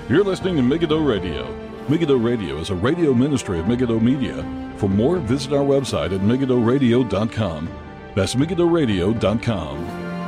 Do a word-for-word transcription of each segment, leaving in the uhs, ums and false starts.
You're listening to Megiddo Radio. Megiddo Radio is a radio ministry of Megiddo Media. For more, visit our website at megiddo radio dot com. That's megiddo radio dot com.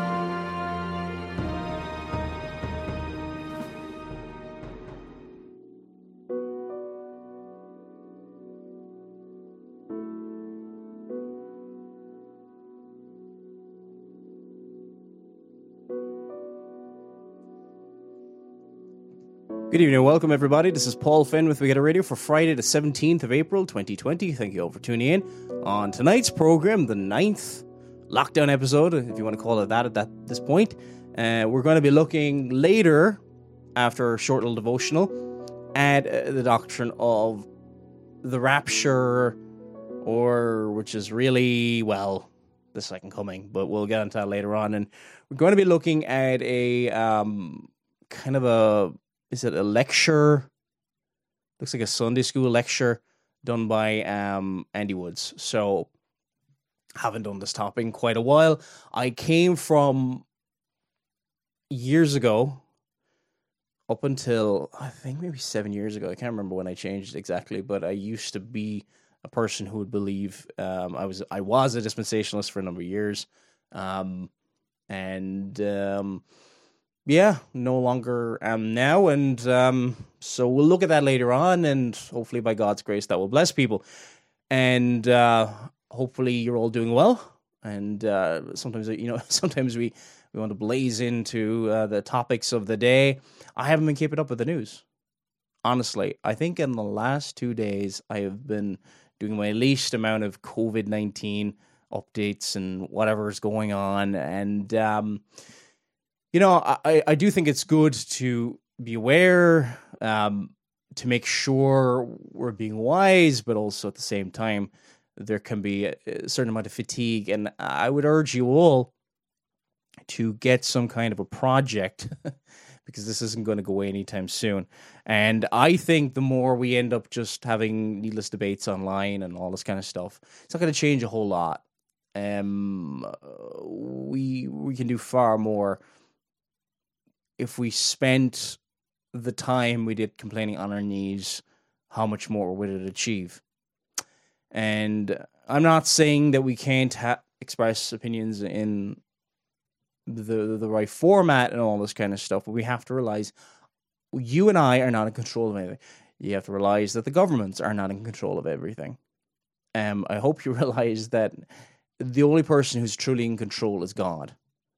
Good evening and welcome, everybody. This is Paul Finn with Megiddo Radio for Friday, the seventeenth of April, twenty twenty. Thank you all for tuning in. On tonight's program, the ninth lockdown episode, if you want to call it that at that, this point, uh, we're going to be looking later, after a short little devotional, at uh, the doctrine of the rapture, or which is really, well, the second coming, but we'll get into that later on. And we're going to be looking at a um, kind of a Is it a lecture? Looks like a Sunday school lecture done by um, Andy Woods. So, haven't done this topic in quite a while. I came from years ago, up until, I think maybe seven years ago. I can't remember when I changed exactly, but I used to be a person who would believe, um, I was I was a dispensationalist for a number of years. Um, and... Um, Yeah, no longer am now, and um, so we'll look at that later on, and hopefully by God's grace that will bless people. And uh, hopefully you're all doing well, and uh, sometimes, you know, sometimes we, we want to blaze into uh, the topics of the day. I haven't been keeping up with the news, honestly. I think in the last two days I have been doing my least amount of covid nineteen updates and whatever is going on, and... Um, You know, I, I do think it's good to be aware, um, to make sure we're being wise, but also at the same time, there can be a certain amount of fatigue. And I would urge you all to get some kind of a project, because this isn't going to go away anytime soon. And I think the more we end up just having needless debates online and all this kind of stuff, it's not going to change a whole lot. Um, we we can do far more if we spent the time we did complaining on our knees. How much more would it achieve? And I'm not saying that we can't ha- express opinions in the the right format and all this kind of stuff, but we have to realize you and I are not in control of anything. You have to realize that the governments are not in control of everything. Um, I hope you realize that the only person who's truly in control is God.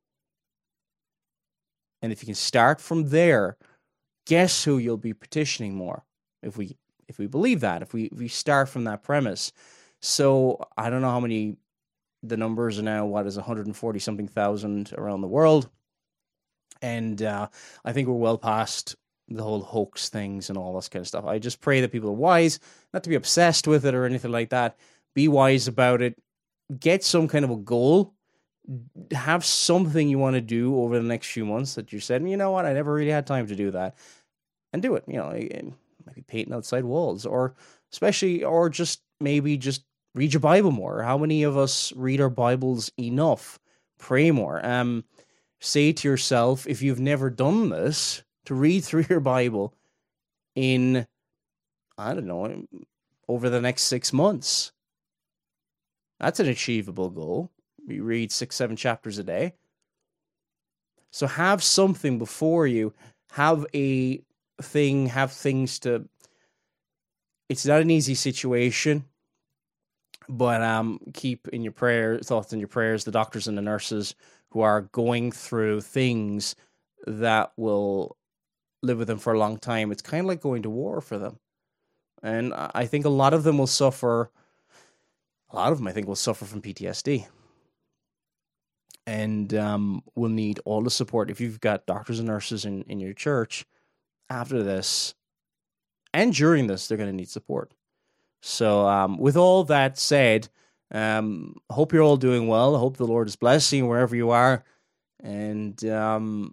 And if you can start from there, guess who you'll be petitioning more? If we if we believe that, if we if we start from that premise. So I don't know how many the numbers are now. What is one hundred forty something thousand around the world, and uh, I think we're well past the whole hoax things and all this kind of stuff. I just pray that people are wise, not to be obsessed with it or anything like that. Be wise about it. Get some kind of a goal. Have something you want to do over the next few months that you said, you know what, I never really had time to do that, and do it. You know, maybe painting outside walls, or especially, or just maybe just read your Bible more. How many of us read our Bibles enough? Pray more. Um, say to yourself, if you've never done this, to read through your Bible in, I don't know, over the next six months. That's an achievable goal. We read six, seven chapters a day. So have something before you. Have a thing, have things to... It's not an easy situation, but um, keep in your prayer, thoughts in your prayers, the doctors and the nurses who are going through things that will live with them for a long time. It's kind of like going to war for them. And I think a lot of them will suffer, a lot of them I think will suffer from P T S D. And um, will need all the support. If you've got doctors and nurses in, in your church, after this and during this, they're going to need support. So um, with all that said, um, I hope you're all doing well. I hope the Lord is blessing you wherever you are. And um,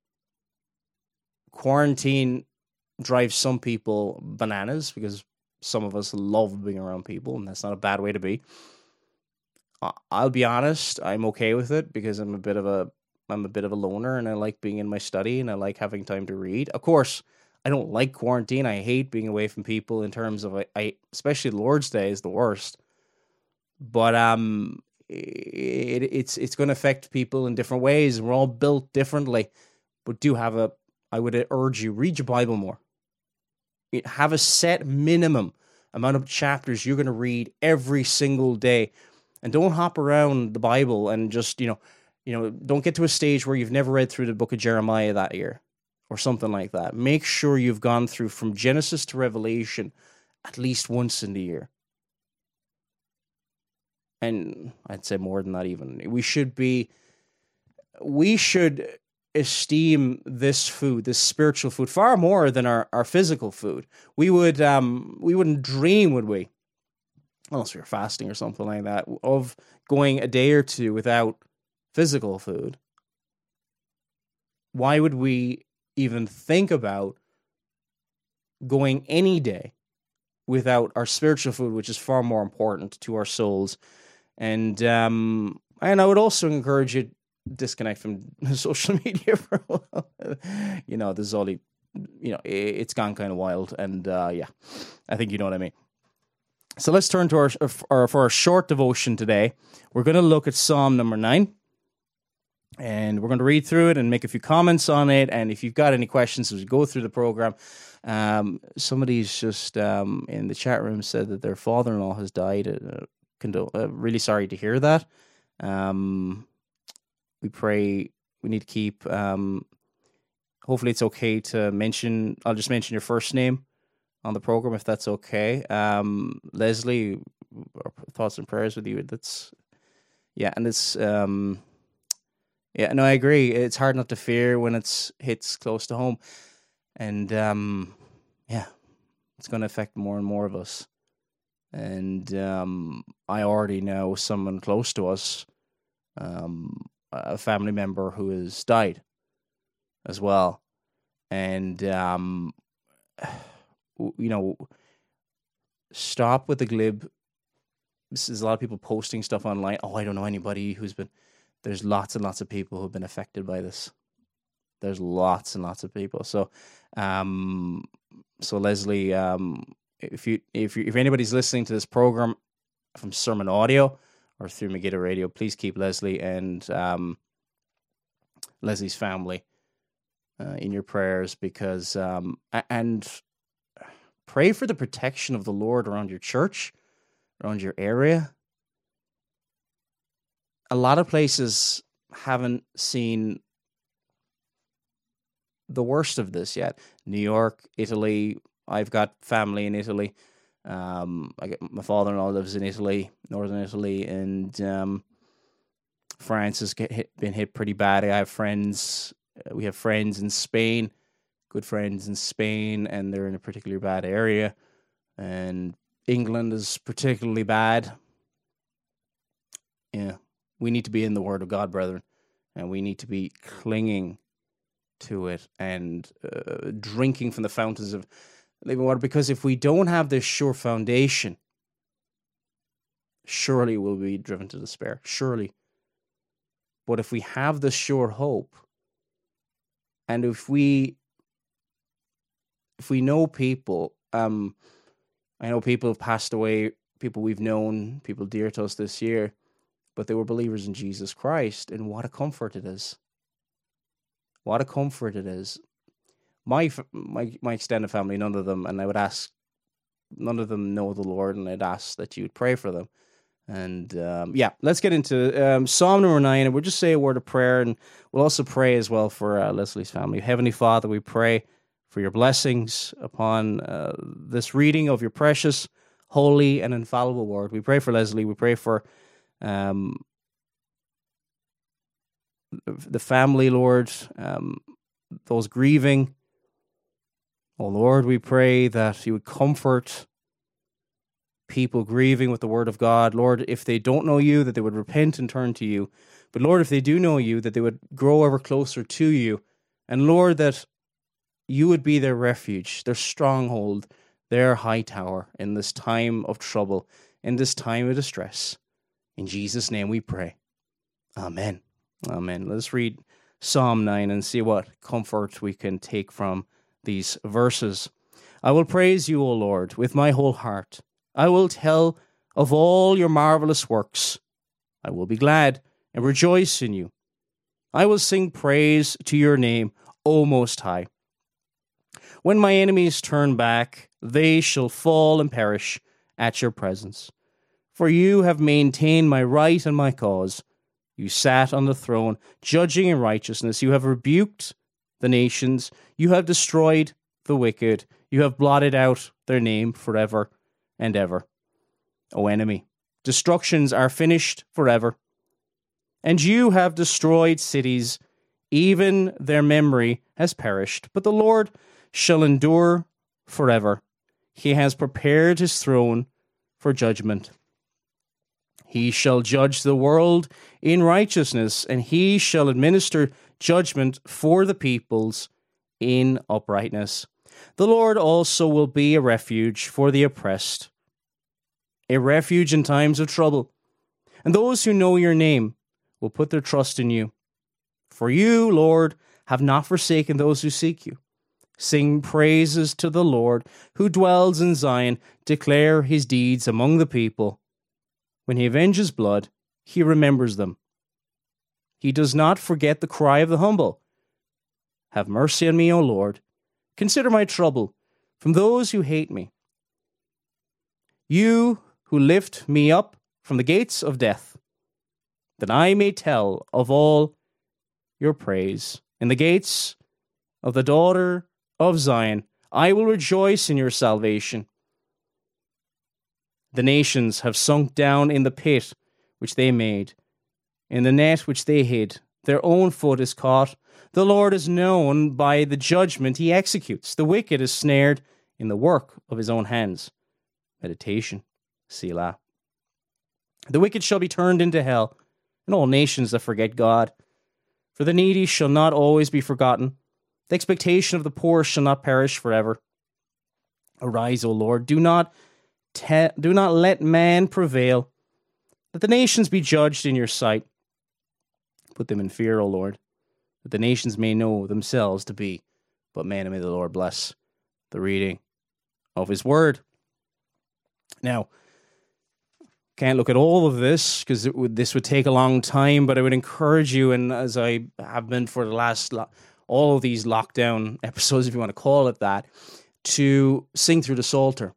quarantine drives some people bananas, because some of us love being around people, and that's not a bad way to be. I'll be honest, I'm okay with it, because I'm a bit of a I'm a bit of a loner, and I like being in my study, and I like having time to read. Of course, I don't like quarantine. I hate being away from people in terms of, I, I especially Lord's Day is the worst. But um, it, it's it's going to affect people in different ways. We're all built differently. But do have a, I would urge you, read your Bible more. Have a set minimum amount of chapters you're going to read every single day. And don't hop around the Bible and just, you know, you know, don't get to a stage where you've never read through the book of Jeremiah that year or something like that. Make sure you've gone through from Genesis to Revelation at least once in the year. And I'd say more than that even. We should be, we should esteem this food, this spiritual food, far more than our, our physical food. We would, um, we wouldn't dream, would we? Unless we were fasting or something like that, of going a day or two without physical food. Why would we even think about going any day without our spiritual food, which is far more important to our souls? And um, and I would also encourage you to disconnect from social media for a while. You know, this is only, you know, it's gone kind of wild. And uh, yeah, I think you know what I mean. So let's turn to our, our for our short devotion today. We're going to look at Psalm number nine. And we're going to read through it and make a few comments on it. And if you've got any questions as we go through the program, um, somebody's just um, in the chat room said that their father-in-law has died. Uh, condol- uh, really sorry to hear that. Um, we pray we need to keep. Um, hopefully, it's okay to mention. I'll just mention your first name on the program if that's okay. Um, Leslie, our thoughts and prayers with you. That's yeah, and it's. Um, Yeah, no, I agree. It's hard not to fear when it's hits close to home. And, um, yeah, it's going to affect more and more of us. And um, I already know someone close to us, um, a family member who has died as well. And, um, you know, stop with the glib. This is a lot of people posting stuff online. Oh, I don't know anybody who's been... There's lots and lots of people who've been affected by this. There's lots and lots of people. So, um, so Leslie, um, if you if you, if anybody's listening to this program from Sermon Audio or through Megiddo Radio, please keep Leslie and um, Leslie's family uh, in your prayers, because um, and pray for the protection of the Lord around your church, around your area. A lot of places haven't seen the worst of this yet. New York, Italy. I've got family in Italy. Um, I get, my father-in-law lives in Italy, northern Italy, and um, France has get hit, been hit pretty bad. I have friends. We have friends in Spain, good friends in Spain, and they're in a particularly bad area. And England is particularly bad. Yeah. We need to be in the Word of God, brethren, and we need to be clinging to it and uh, drinking from the fountains of living water, because if we don't have this sure foundation, surely we'll be driven to despair, surely. But if we have the sure hope, and if we if we know people, um, I know people have passed away, people we've known, people dear to us this year, but they were believers in Jesus Christ, and what a comfort it is. What a comfort it is. My my my extended family, none of them, and I would ask, none of them know the Lord, and I'd ask that you would pray for them. And um, yeah, let's get into um, Psalm number nine, and we'll just say a word of prayer, and we'll also pray as well for uh, Leslie's family. Heavenly Father, we pray for your blessings upon uh, this reading of your precious, holy, and infallible word. We pray for Leslie. We pray for Um, the family, Lord, um, those grieving. Oh, Lord, we pray that you would comfort people grieving with the word of God. Lord, if they don't know you, that they would repent and turn to you. But Lord, if they do know you, that they would grow ever closer to you. And Lord, that you would be their refuge, their stronghold, their high tower in this time of trouble, in this time of distress. In Jesus' name we pray. Amen. Amen. Let's read Psalm nine and see what comfort we can take from these verses. I will praise you, O Lord, with my whole heart. I will tell of all your marvelous works. I will be glad and rejoice in you. I will sing praise to your name, O Most High. When my enemies turn back, they shall fall and perish at your presence. For you have maintained my right and my cause. You sat on the throne, judging in righteousness. You have rebuked the nations. You have destroyed the wicked. You have blotted out their name forever and ever. O enemy, destructions are finished forever. And you have destroyed cities. Even their memory has perished. But the Lord shall endure forever. He has prepared his throne for judgment. He shall judge the world in righteousness, and he shall administer judgment for the peoples in uprightness. The Lord also will be a refuge for the oppressed, a refuge in times of trouble. And those who know your name will put their trust in you. For you, Lord, have not forsaken those who seek you. Sing praises to the Lord, who dwells in Zion. Declare his deeds among the people. When he avenges blood, he remembers them. He does not forget the cry of the humble. Have mercy on me, O Lord. Consider my trouble from those who hate me. You who lift me up from the gates of death, that I may tell of all your praise. In the gates of the daughter of Zion, I will rejoice in your salvation. The nations have sunk down in the pit which they made, in the net which they hid. Their own foot is caught. The Lord is known by the judgment he executes. The wicked is snared in the work of his own hands. Meditation, Selah. The wicked shall be turned into hell, and all nations that forget God. For the needy shall not always be forgotten. The expectation of the poor shall not perish forever. Arise, O Lord, do not te- do not let man prevail. Let the nations be judged in your sight. Put them in fear, O Lord, that the nations may know themselves to be but men, and may the Lord bless the reading of his word. Now, can't look at all of this because it would this would take a long time, but I would encourage you, and as I have been for the last lo- all of these lockdown episodes, if you want to call it that, to sing through the Psalter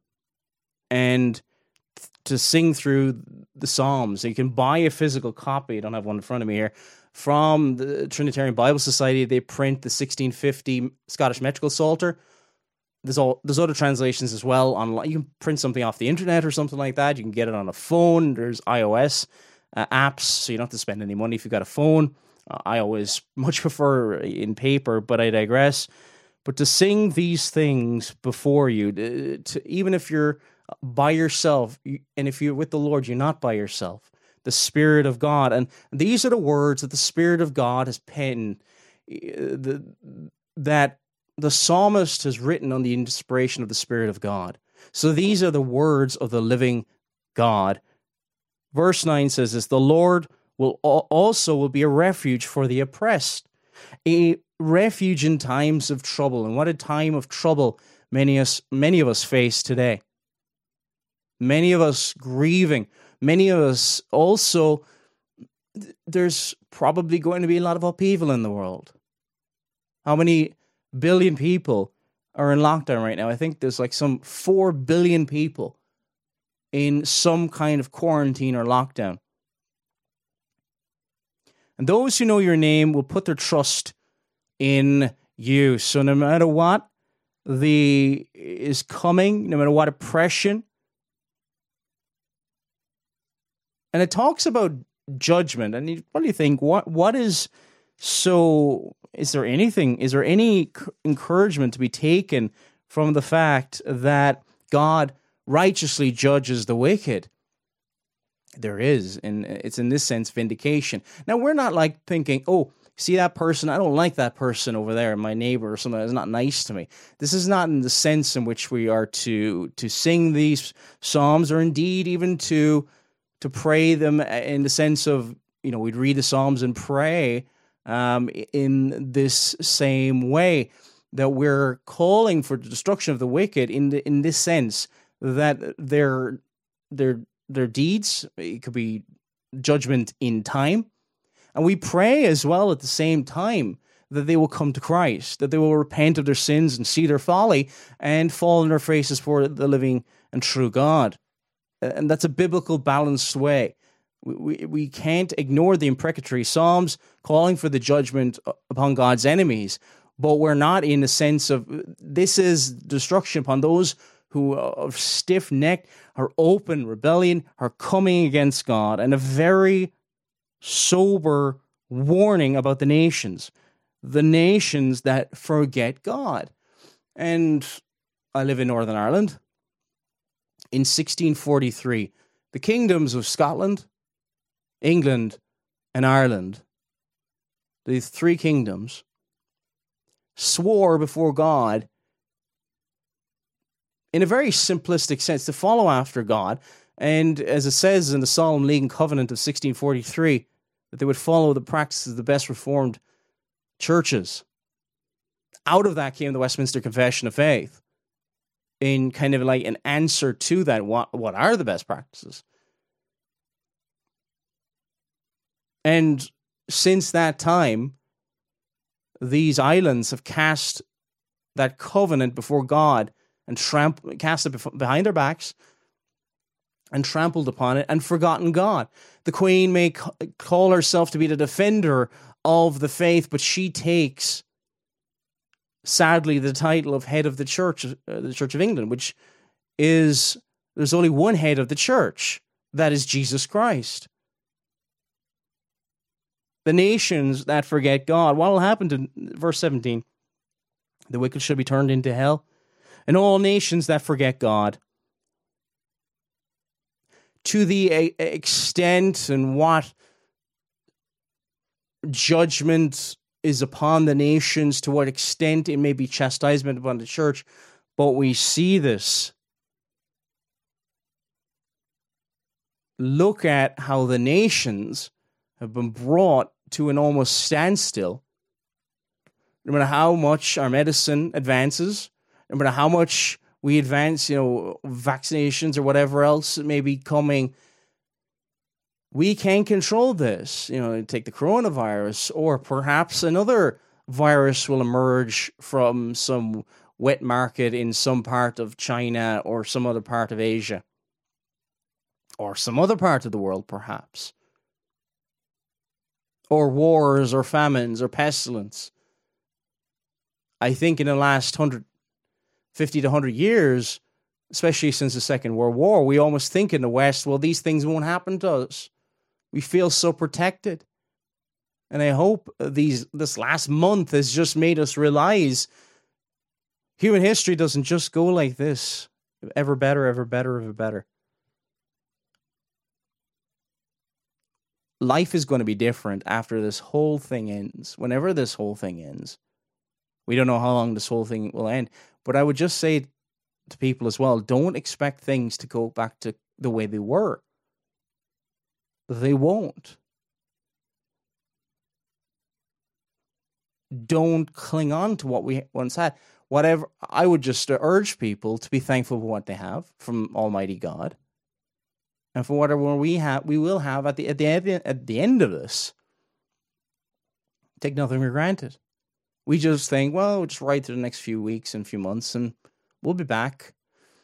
and to sing through the Psalms. So you can buy a physical copy. I don't have one in front of me here. From the Trinitarian Bible Society, they print the sixteen fifty Scottish Metrical Psalter. There's all there's other translations as well online. You can print something off the internet or something like that. You can get it on a phone. There's iOS uh, apps, so you don't have to spend any money if you've got a phone. Uh, I always much prefer in paper, but I digress. But to sing these things before you, to, to, even if you're by yourself, and if you're with the Lord, you're not by yourself. The Spirit of God, and these are the words that the Spirit of God has penned, the, that the psalmist has written on the inspiration of the Spirit of God. So these are the words of the living God. Verse nine says this: the Lord will also will be a refuge for the oppressed, a refuge in times of trouble. And what a time of trouble many us many of us face today. Many of us grieving. Many of us also, there's probably going to be a lot of upheaval in the world. How many billion people are in lockdown right now? I think there's like some four billion people in some kind of quarantine or lockdown. And those who know your name will put their trust in you. So no matter what the is coming, no matter what oppression, and it talks about judgment, and you probably think, what what is so, is there anything, is there any encouragement to be taken from the fact that God righteously judges the wicked? There is, and it's in this sense vindication. Now, we're not like thinking, oh, see that person, I don't like that person over there, my neighbor or something that's not nice to me. This is not in the sense in which we are to to sing these psalms, or indeed even to to pray them in the sense of, you know, we'd read the Psalms and pray um, in this same way. that we're calling for the destruction of the wicked in the, in this sense that their their their deeds, it could be judgment in time, and we pray as well at the same time that they will come to Christ, that they will repent of their sins and see their folly and fall on their faces for the living and true God. And that's a biblical balanced way. We, we, we can't ignore the imprecatory Psalms calling for the judgment upon God's enemies, but we're not in the sense of this is destruction upon those who are stiff-necked, are open rebellion, are coming against God, and a very sober warning about the nations, the nations that forget God. And I live in Northern Ireland. In sixteen forty-three, the kingdoms of Scotland, England, and Ireland, these three kingdoms, swore before God in a very simplistic sense to follow after God, and as it says in the Solemn League and Covenant of sixteen forty-three, that they would follow the practices of the best Reformed churches. Out of that came the Westminster Confession of Faith, in kind of like an answer to that, what, what are the best practices? And since that time, these islands have cast that covenant before God and tramp- cast it behind their backs and trampled upon it and forgotten God. The Queen may c- call herself to be the defender of the faith, but she takes, sadly, the title of head of the church, uh, the Church of England, which is, there's only one head of the church, that is Jesus Christ. The nations that forget God, what will happen to verse seventeen? The wicked shall be turned into hell, and all nations that forget God. To the extent and what judgment is upon the nations, to what extent it may be chastisement upon the church, but we see this. Look at how the nations have been brought to an almost standstill. No matter how much our medicine advances, no matter how much we advance, you know, vaccinations or whatever else may be coming, we can't control this. You know, take the coronavirus, or perhaps another virus will emerge from some wet market in some part of China or some other part of Asia, or some other part of the world, perhaps. Or wars, or famines, or pestilence. I think in the last one hundred fifty to one hundred years, especially since the Second World War, we almost think in the West, well, these things won't happen to us. We feel so protected. And I hope these this last month has just made us realize human history doesn't just go like this. Ever better, ever better, ever better. Life is going to be different after this whole thing ends. Whenever this whole thing ends. We don't know how long this whole thing will end. But I would just say to people as well, don't expect things to go back to the way they were. They won't. Don't cling on to what we once had. Whatever, I would just urge people to be thankful for what they have from Almighty God. And for whatever we have, we will have at the at the end, at the end of this. Take nothing for granted. We just think, well, we'll just ride through the next few weeks and few months, and we'll be back.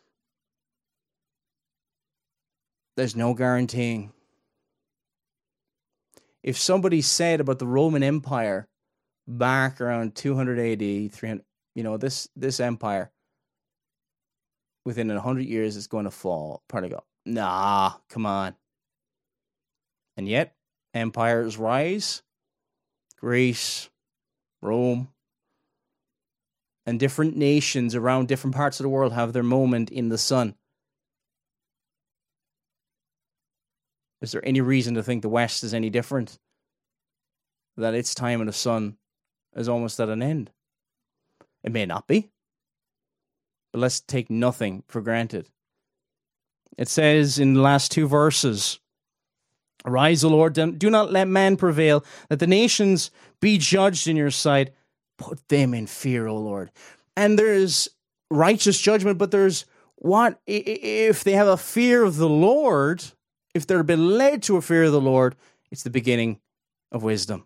There's no guaranteeing. If somebody said about the Roman Empire back around two hundred A D, three hundred, you know, this this empire within a hundred years is going to fall, probably go, nah, come on. And yet, empires rise. Greece, Rome, and different nations around different parts of the world have their moment in the sun. Is there any reason to think the West is any different? That its time in the sun is almost at an end? It may not be. But let's take nothing for granted. It says in the last two verses, arise, O Lord, do not let man prevail, that the nations be judged in your sight. put them in fear, O Lord. And there's righteous judgment, but there's what if they have a fear of the Lord, if they're been led to a fear of the Lord, it's the beginning of wisdom.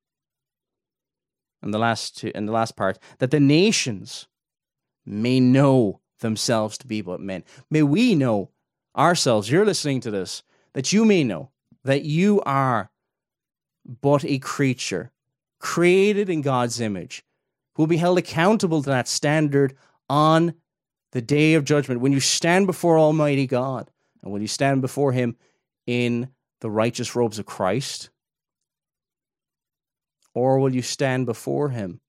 And the last two, and the last part, that the nations may know themselves to be but men. May we know ourselves, you're listening to this, that you may know that you are but a creature created in God's image, who will be held accountable to that standard on the day of judgment, when you stand before Almighty God, and when you stand before Him in the righteous robes of Christ, or will you stand before Him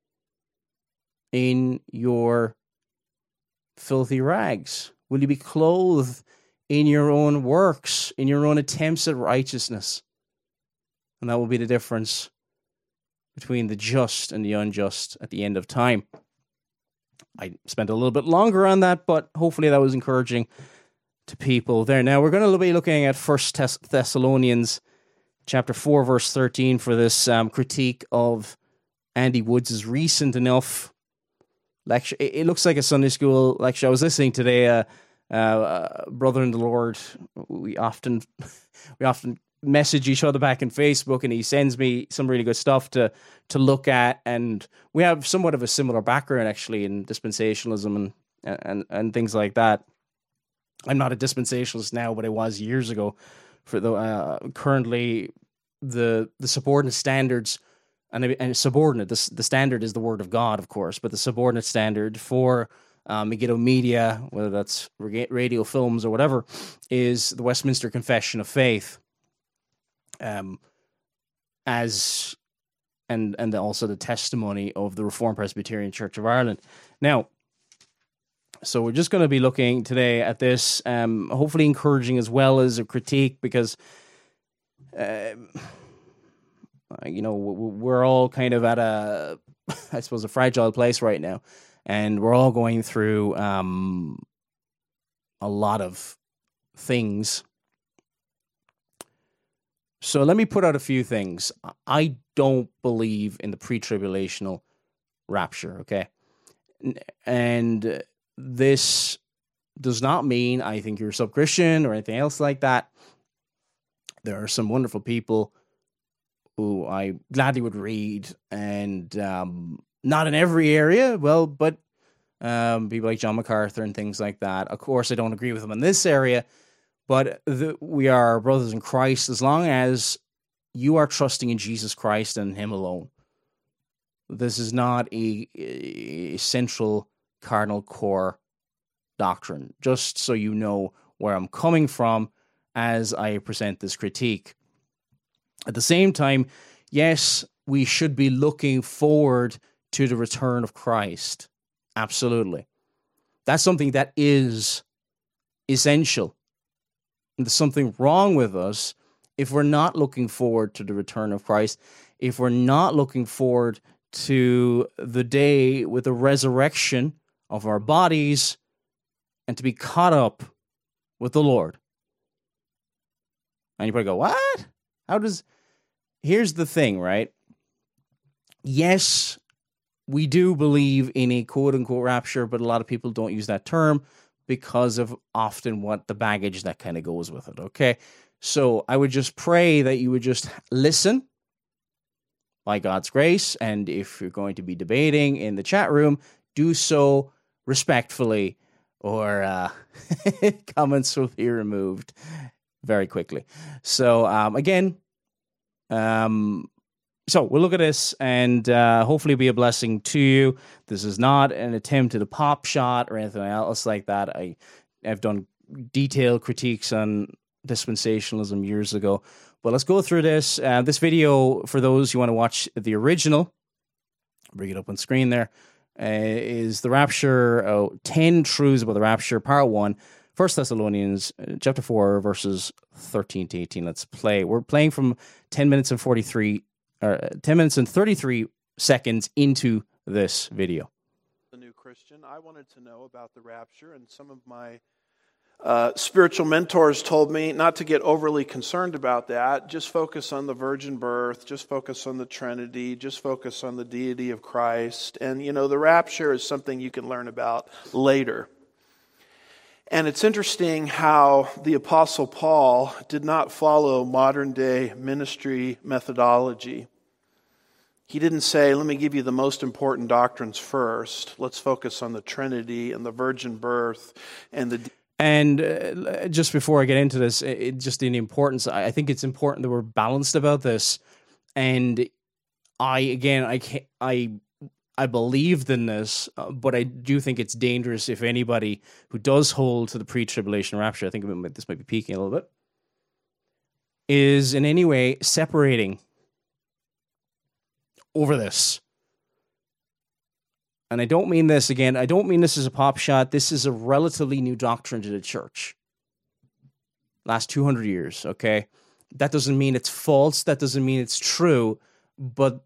in your filthy rags? Will you be clothed in your own works, in your own attempts at righteousness? And that will be the difference between the just and the unjust at the end of time. I spent a little bit longer on that, but hopefully that was encouraging to people there. Now, we're going to be looking at First Thessalonians chapter four, verse thirteen for this um, critique of Andy Woods' recent enough lecture. It, it looks like a Sunday school lecture. I was listening today, uh, uh, brother in the Lord, we often we often message each other back in Facebook, and he sends me some really good stuff to to look at, and we have somewhat of a similar background actually in dispensationalism and and and things like that. I'm not a dispensationalist now, but I was years ago. For the uh, currently the the subordinate standards and and subordinate the the standard is the word of God, of course, but the subordinate standard for um, Megiddo Media, whether that's radio, films, or whatever, is the Westminster Confession of Faith. Um, as and and also the testimony of the Reformed Presbyterian Church of Ireland. Now, so we're just going to be looking today at this, um, hopefully encouraging as well as a critique, because uh, you know we're all kind of at a, I suppose, a fragile place right now, and we're all going through um, a lot of things. So let me put out a few things. I don't believe in the pre-tribulational rapture, okay? And this does not mean I think you're a sub-Christian or anything else like that. There are some wonderful people who I gladly would read, and um, not in every area, well, but um, people like John MacArthur and things like that. Of course, I don't agree with them in this area, but the, we are brothers in Christ as long as you are trusting in Jesus Christ and Him alone. This is not a, a central cardinal core doctrine, just so you know where I'm coming from as I present this critique. At the same time, yes, we should be looking forward to the return of Christ. Absolutely. That's something that is essential. And there's something wrong with us if we're not looking forward to the return of Christ, if we're not looking forward to the day with the resurrection of our bodies and to be caught up with the Lord. And you probably go, what? How does... Here's the thing, right? Yes, we do believe in a quote-unquote rapture, but a lot of people don't use that term because of often what the baggage that kind of goes with it, okay? So I would just pray that you would just listen by God's grace, and if you're going to be debating in the chat room, do so respectfully, or uh, comments will be removed very quickly. So um, again, um, so we'll look at this, and uh, hopefully be a blessing to you. This is not an attempt at a pop shot or anything else like that. I, I've done detailed critiques on dispensationalism years ago. But let's go through this. Uh, this video, for those who want to watch the original, bring it up on screen there, uh, is the Rapture, uh, ten Truths About the Rapture, Part one, First Thessalonians, uh, Chapter four, verses thirteen to eighteen. Let's play. We're playing from ten minutes and forty-three, uh, ten minutes and thirty-three seconds into this video. The new Christian, I wanted to know about the rapture, and some of my Uh, spiritual mentors told me not to get overly concerned about that. Just focus on the virgin birth. Just focus on the Trinity. Just focus on the deity of Christ. And, you know, the rapture is something you can learn about later. And it's interesting how the Apostle Paul did not follow modern-day ministry methodology. He didn't say, let me give you the most important doctrines first. Let's focus on the Trinity and the virgin birth and the... And uh, just before I get into this, it, just in the importance, I think it's important that we're balanced about this. And I, again, I can't, I, I believed in this, uh, but I do think it's dangerous if anybody who does hold to the pre-tribulation rapture, I think this might be peaking a little bit, is in any way separating over this. And I don't mean this, again, I don't mean this as a pop shot. This is a relatively new doctrine to the church. Last two hundred years, okay? That doesn't mean it's false. That doesn't mean it's true. But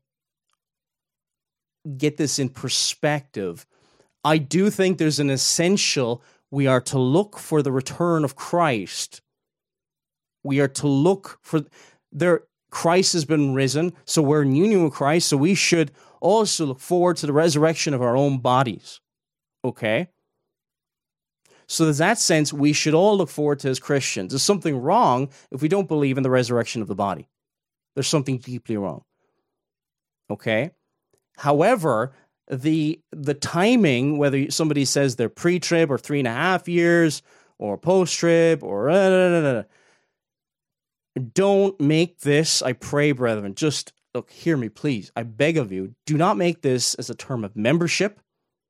get this in perspective. I do think there's an essential, we are to look for the return of Christ. We are to look for, there. Christ has been risen, so we're in union with Christ, so we should also look forward to the resurrection of our own bodies. Okay? So there's that sense we should all look forward to as Christians. There's something wrong if we don't believe in the resurrection of the body. There's something deeply wrong. Okay? However, the the timing, whether somebody says they're pre-trib or three and a half years, or post-trib, or... Uh, da, da, da, da, don't make this, I pray, brethren, just, look, hear me, please. I beg of you, do not make this as a term of membership.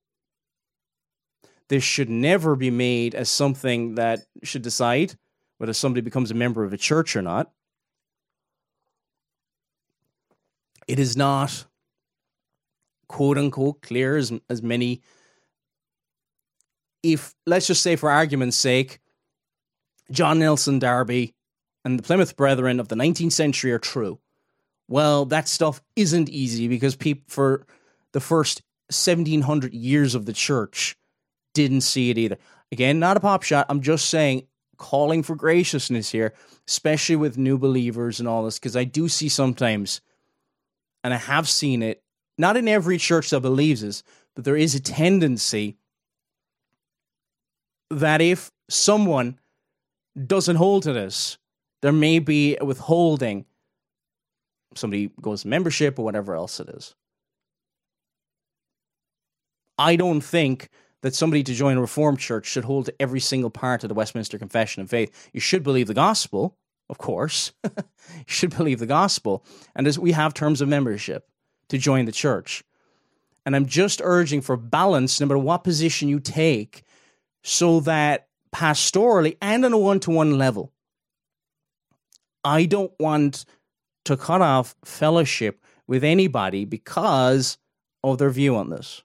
This should never be made as something that should decide whether somebody becomes a member of a church or not. It is not, quote-unquote, clear as, as many. If, let's just say for argument's sake, John Nelson Darby and the Plymouth Brethren of the nineteenth century are true. Well, that stuff isn't easy because people for the first seventeen hundred years of the church didn't see it either. Again, not a pop shot. I'm just saying, calling for graciousness here, especially with new believers and all this, because I do see sometimes, and I have seen it, not in every church that believes this, but there is a tendency that if someone doesn't hold to this, there may be a withholding. Somebody goes membership or whatever else it is. I don't think that somebody to join a Reformed church should hold to every single part of the Westminster Confession of Faith. You should believe the gospel, of course. You should believe the gospel. And as we have terms of membership to join the church. And I'm just urging for balance, no matter what position you take, so that pastorally and on a one-to-one level, I don't want to cut off fellowship with anybody because of their view on this.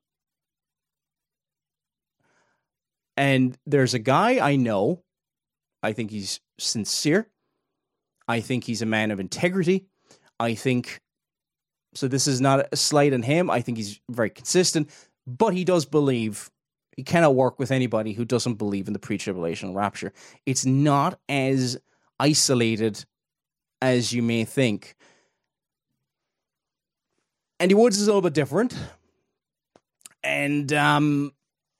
And there's a guy I know, I think he's sincere. I think he's a man of integrity. I think, so this is not a slight on him. I think he's very consistent, but he does believe, he cannot work with anybody who doesn't believe in the pre-tribulation rapture. It's not as isolated as you may think. Andy Woods is a little bit different. And um,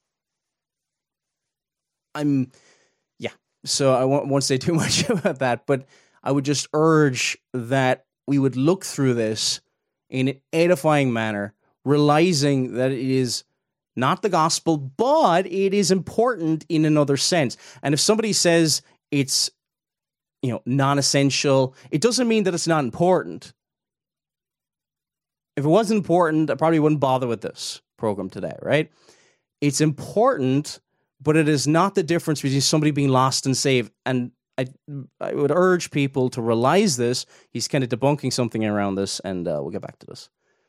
I'm, yeah, so I won't, won't say too much about that, but I would just urge that we would look through this in an edifying manner, realizing that it is not the gospel, but it is important in another sense. And if somebody says it's, you know, non-essential, it doesn't mean that it's not important. If it wasn't important, I probably wouldn't bother with this program today, right? It's important, but it is not the difference between somebody being lost and saved. And I I would urge people to realize this. He's kind of debunking something around this, and uh, we'll get back to this.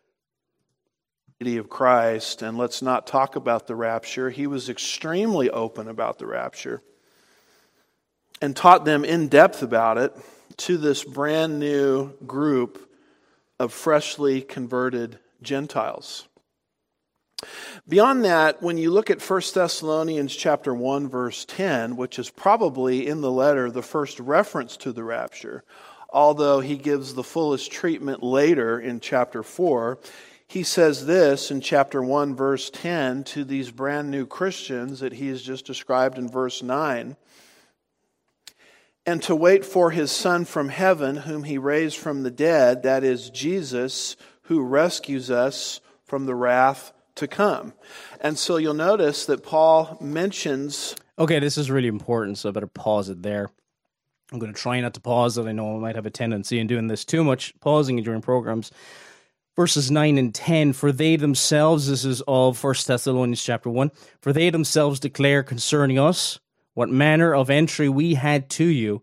Of Christ, and let's not talk about the rapture. He was extremely open about the rapture and taught them in depth about it to this brand new group of freshly converted Gentiles. Beyond that, when you look at First Thessalonians chapter one, verse ten, which is probably in the letter the first reference to the rapture, although he gives the fullest treatment later in chapter four, he says this in chapter one, verse ten, to these brand new Christians that he has just described in verse nine, and to wait for his Son from heaven, whom he raised from the dead, that is Jesus, who rescues us from the wrath to come. And so you'll notice that Paul mentions... Okay, this is really important, so I better pause it there. I'm going to try not to pause it. I know I might have a tendency in doing this too much, pausing during programs. Verses nine and ten, for they themselves, this is all First Thessalonians chapter one, for they themselves declare concerning us what manner of entry we had to you,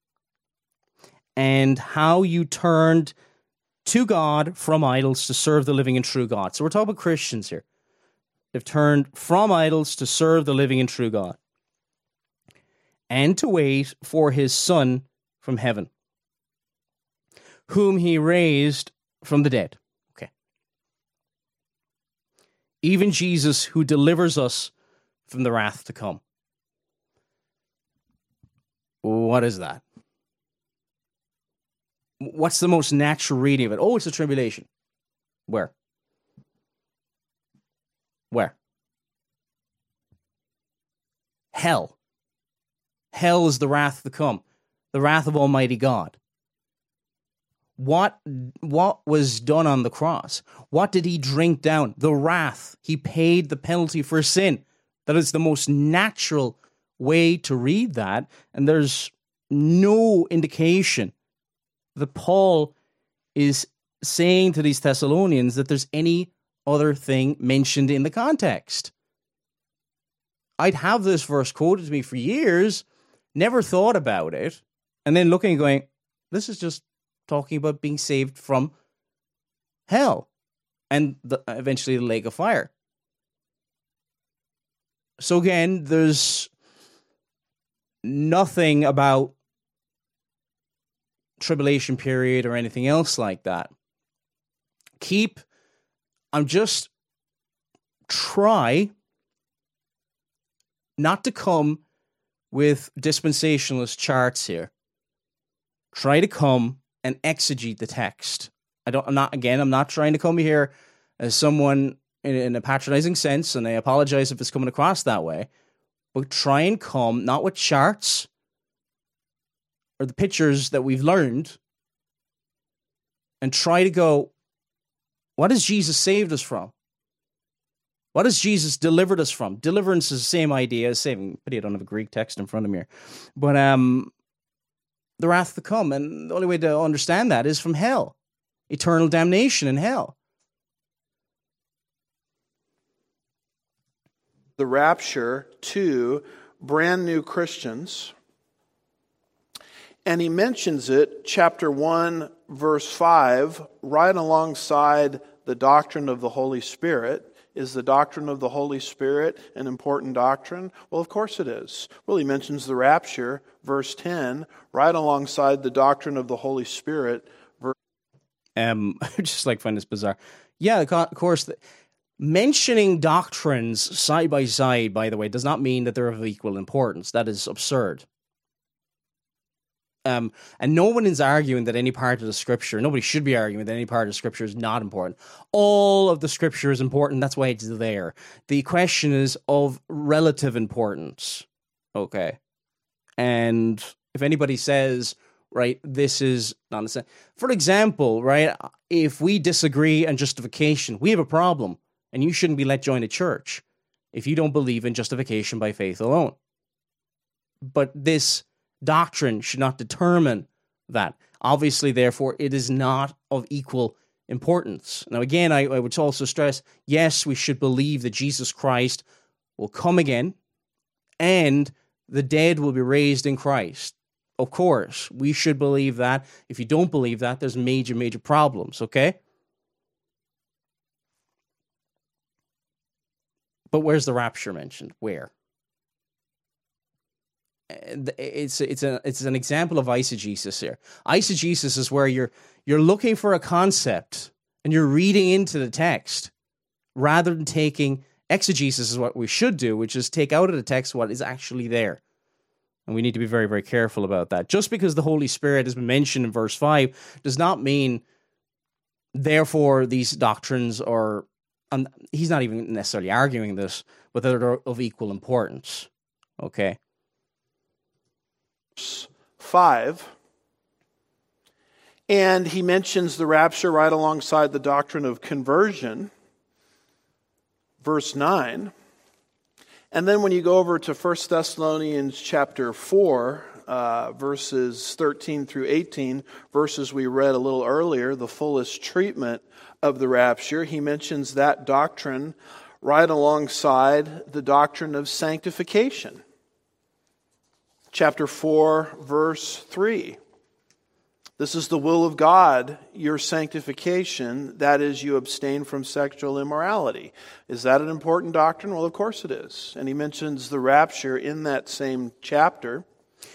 and how you turned to God from idols to serve the living and true God. So we're talking about Christians here. They've turned from idols to serve the living and true God, and to wait for his Son from heaven, whom he raised from the dead. Okay. Even Jesus, who delivers us from the wrath to come. What is that? What's the most natural reading of it? Oh, it's the tribulation. Where? Where? Hell. Hell is the wrath to come. The wrath of Almighty God. What, what was done on the cross? What did he drink down? The wrath. He paid the penalty for sin. That is the most natural way to read that. And there's no indication that Paul is saying to these Thessalonians that there's any other thing mentioned in the context. I'd have this verse quoted to me for years, never thought about it, and then looking and going, this is just talking about being saved from hell and the, eventually the lake of fire. So again, there's nothing about tribulation period or anything else like that. Keep, I'm just try not to come with dispensationalist charts here. Try to come and exegete the text. I don't, I'm not, again, I'm not trying to come here as someone in, in a patronizing sense, and I apologize if it's coming across that way, but try and come not with charts or the pictures that we've learned, and try to go, what has Jesus saved us from? What has Jesus delivered us from? Deliverance is the same idea as saving. But I don't have a Greek text in front of me here. But um, the wrath to come, and the only way to understand that is from hell. Eternal damnation in hell. The rapture to brand new Christians. And he mentions it, chapter one, verse five, right alongside the doctrine of the Holy Spirit. Is the doctrine of the Holy Spirit an important doctrine? Well, of course it is. Well, he mentions the rapture, verse ten, right alongside the doctrine of the Holy Spirit. Verse um, I just like find this bizarre. Yeah, of course, the, mentioning doctrines side by side, by the way, does not mean that they're of equal importance. That is absurd. Um, and no one is arguing that any part of the scripture, nobody should be arguing that any part of the scripture is not important. All of the scripture is important. That's why it's there. The question is of relative importance. Okay. And if anybody says, right, this is nonsense. For example, right, if we disagree on justification, we have a problem, and you shouldn't be let join a church if you don't believe in justification by faith alone. But this doctrine should not determine that. Obviously, therefore, it is not of equal importance. Now, again, I, I would also stress, yes, we should believe that Jesus Christ will come again and the dead will be raised in Christ. Of course, we should believe that. If you don't believe that, there's major, major problems, okay? But where's the rapture mentioned? Where? It's it's a it's an example of eisegesis here. Eisegesis is where you're you're looking for a concept and you're reading into the text, rather than taking exegesis is what we should do, which is take out of the text what is actually there. And we need to be very, very careful about that. Just because the Holy Spirit has been mentioned in verse five does not mean, therefore, these doctrines are, and he's not even necessarily arguing this, but they're of equal importance. Okay? Five. And he mentions the rapture right alongside the doctrine of conversion. Verse nine. And then when you go over to First Thessalonians chapter four, uh, verses thirteen through eighteen, verses we read a little earlier, the fullest treatment of the rapture, he mentions that doctrine right alongside the doctrine of sanctification. Chapter four, verse three. This is the will of God, your sanctification, that is, you abstain from sexual immorality. Is that an important doctrine? Well, of course it is. And he mentions the rapture in that same chapter.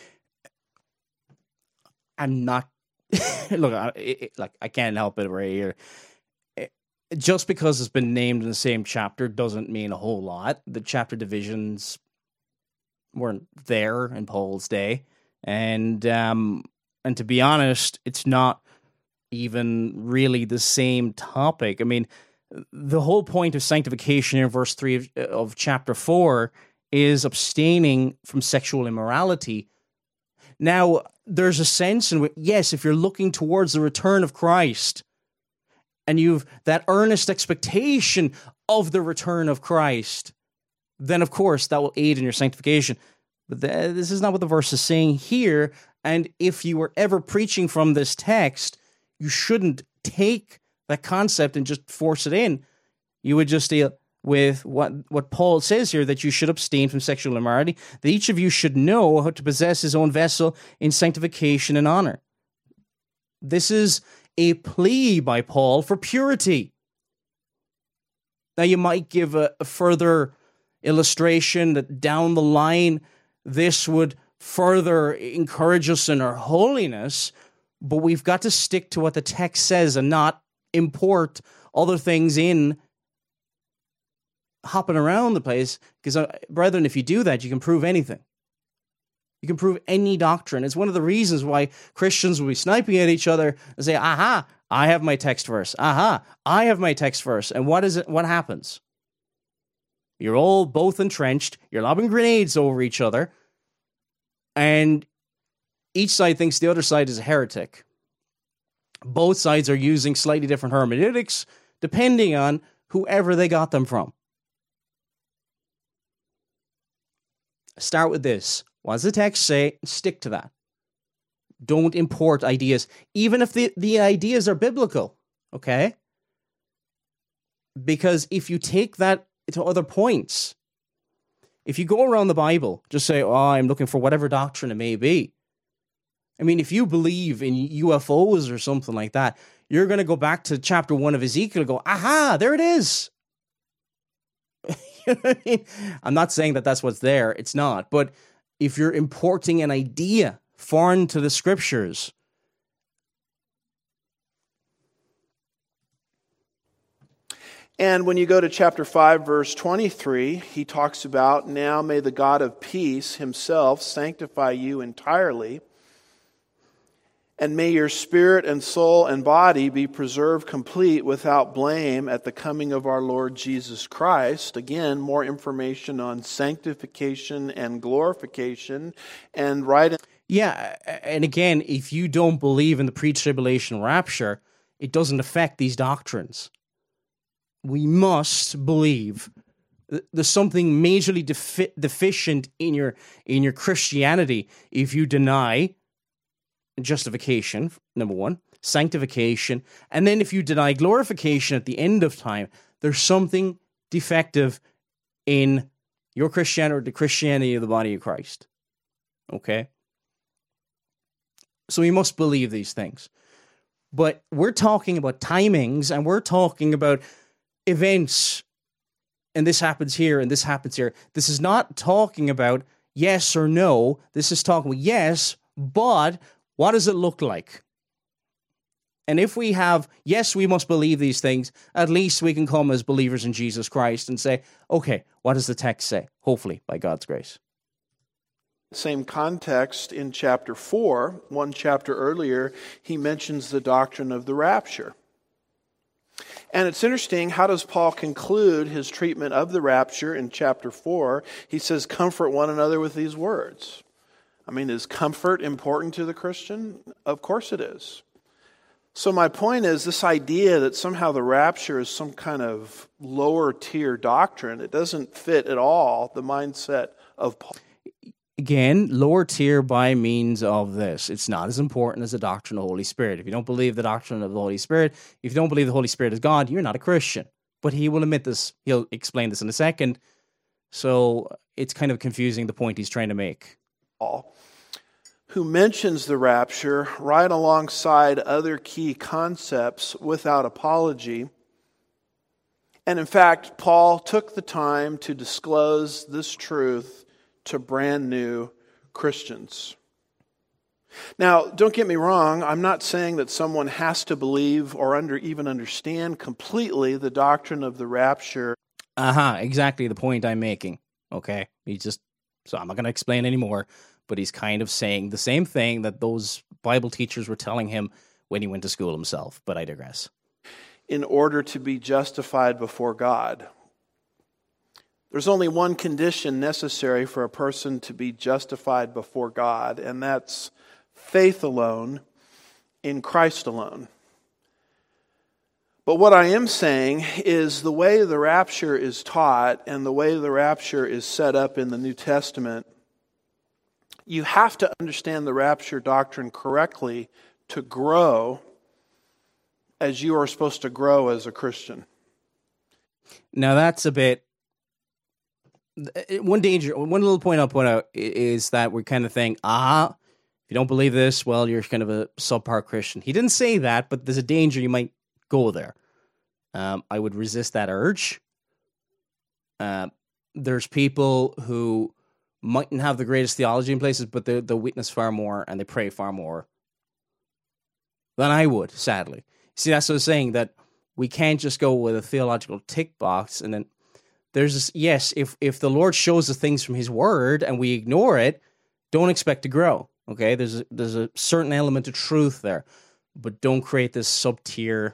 I'm not, look, I, it, like, I can't help it right here. It, just because it's been named in the same chapter doesn't mean a whole lot. The chapter divisions weren't there in Paul's day. And, um... And to be honest, it's not even really the same topic. I mean, the whole point of sanctification in verse three of, of chapter four is abstaining from sexual immorality. Now, there's a sense in which, yes, if you're looking towards the return of Christ, and you've that earnest expectation of the return of Christ, then of course that will aid in your sanctification. But the, this is not what the verse is saying here. And if you were ever preaching from this text, you shouldn't take that concept and just force it in. You would just deal with what, what Paul says here, that you should abstain from sexual immorality, that each of you should know how to possess his own vessel in sanctification and honor. This is a plea by Paul for purity. Now, you might give a, a further illustration that down the line, this would further encourage us in our holiness, but we've got to stick to what the text says and not import other things in, hopping around the place, because, uh, brethren, if you do that, you can prove anything. You can prove any doctrine. It's one of the reasons why Christians will be sniping at each other and say, aha, I have my text verse. Aha, I have my text verse. And what is it? What happens? You're all both entrenched. You're lobbing grenades over each other. And each side thinks the other side is a heretic. Both sides are using slightly different hermeneutics, depending on whoever they got them from. Start with this. What does the text say? Stick to that. Don't import ideas, even if the, the ideas are biblical, okay? Because if you take that to other points, if you go around the Bible, just say, oh, I'm looking for whatever doctrine it may be. I mean, if you believe in U F Os or something like that, you're going to go back to chapter one of Ezekiel and go, aha, there it is. You know what I mean? I'm not saying that that's what's there. It's not. But if you're importing an idea foreign to the scriptures, and when you go to chapter five, verse twenty-three, he talks about, now may the God of peace himself sanctify you entirely, and may your spirit and soul and body be preserved complete without blame at the coming of our Lord Jesus Christ. Again, more information on sanctification and glorification. And right in- Yeah, and again, if you don't believe in the pre-tribulation rapture, it doesn't affect these doctrines. We must believe there's something majorly defi- deficient in your in your Christianity if you deny justification, number one, sanctification, and then if you deny glorification at the end of time, there's something defective in your Christianity or the Christianity of the body of Christ. Okay? So we must believe these things. But we're talking about timings, and we're talking about events, and this happens here, and this happens here. This is not talking about yes or no. This is talking about yes, but what does it look like? And if we have, yes, we must believe these things, at least we can come as believers in Jesus Christ and say, okay, what does the text say? Hopefully, by God's grace. Same context in chapter four, one chapter earlier, he mentions the doctrine of the rapture. And it's interesting, how does Paul conclude his treatment of the rapture in chapter four? He says, comfort one another with these words. I mean, is comfort important to the Christian? Of course it is. So my point is, this idea that somehow the rapture is some kind of lower tier doctrine, it doesn't fit at all the mindset of Paul. Again, lower tier by means of this. It's not as important as the doctrine of the Holy Spirit. If you don't believe the doctrine of the Holy Spirit, if you don't believe the Holy Spirit is God, you're not a Christian. But he will admit this. He'll explain this in a second. So it's kind of confusing the point he's trying to make. Paul, who mentions the rapture right alongside other key concepts without apology. And in fact, Paul took the time to disclose this truth to brand new Christians. Now, don't get me wrong, I'm not saying that someone has to believe or under even understand completely the doctrine of the rapture. Uh-huh, exactly the point I'm making. Okay, he just, so I'm not going to explain anymore, but he's kind of saying the same thing that those Bible teachers were telling him when he went to school himself, but I digress. In order to be justified before God. There's only one condition necessary for a person to be justified before God, and that's faith alone in Christ alone. But what I am saying is the way the rapture is taught and the way the rapture is set up in the New Testament, you have to understand the rapture doctrine correctly to grow as you are supposed to grow as a Christian. Now that's a bit... One danger, one little point I'll point out is that we're kind of think, ah, if you don't believe this, well, you're kind of a subpar Christian. He didn't say that, but there's a danger you might go there. Um, I would resist that urge. Uh, there's people who mightn't have the greatest theology in places, but they, they'll witness far more and they pray far more than I would, sadly. See, that's what I'm saying, that we can't just go with a theological tick box and then there's this, yes, if, if the Lord shows us things from his word and we ignore it, don't expect to grow, okay? There's a, there's a certain element of truth there, but don't create this sub-tier,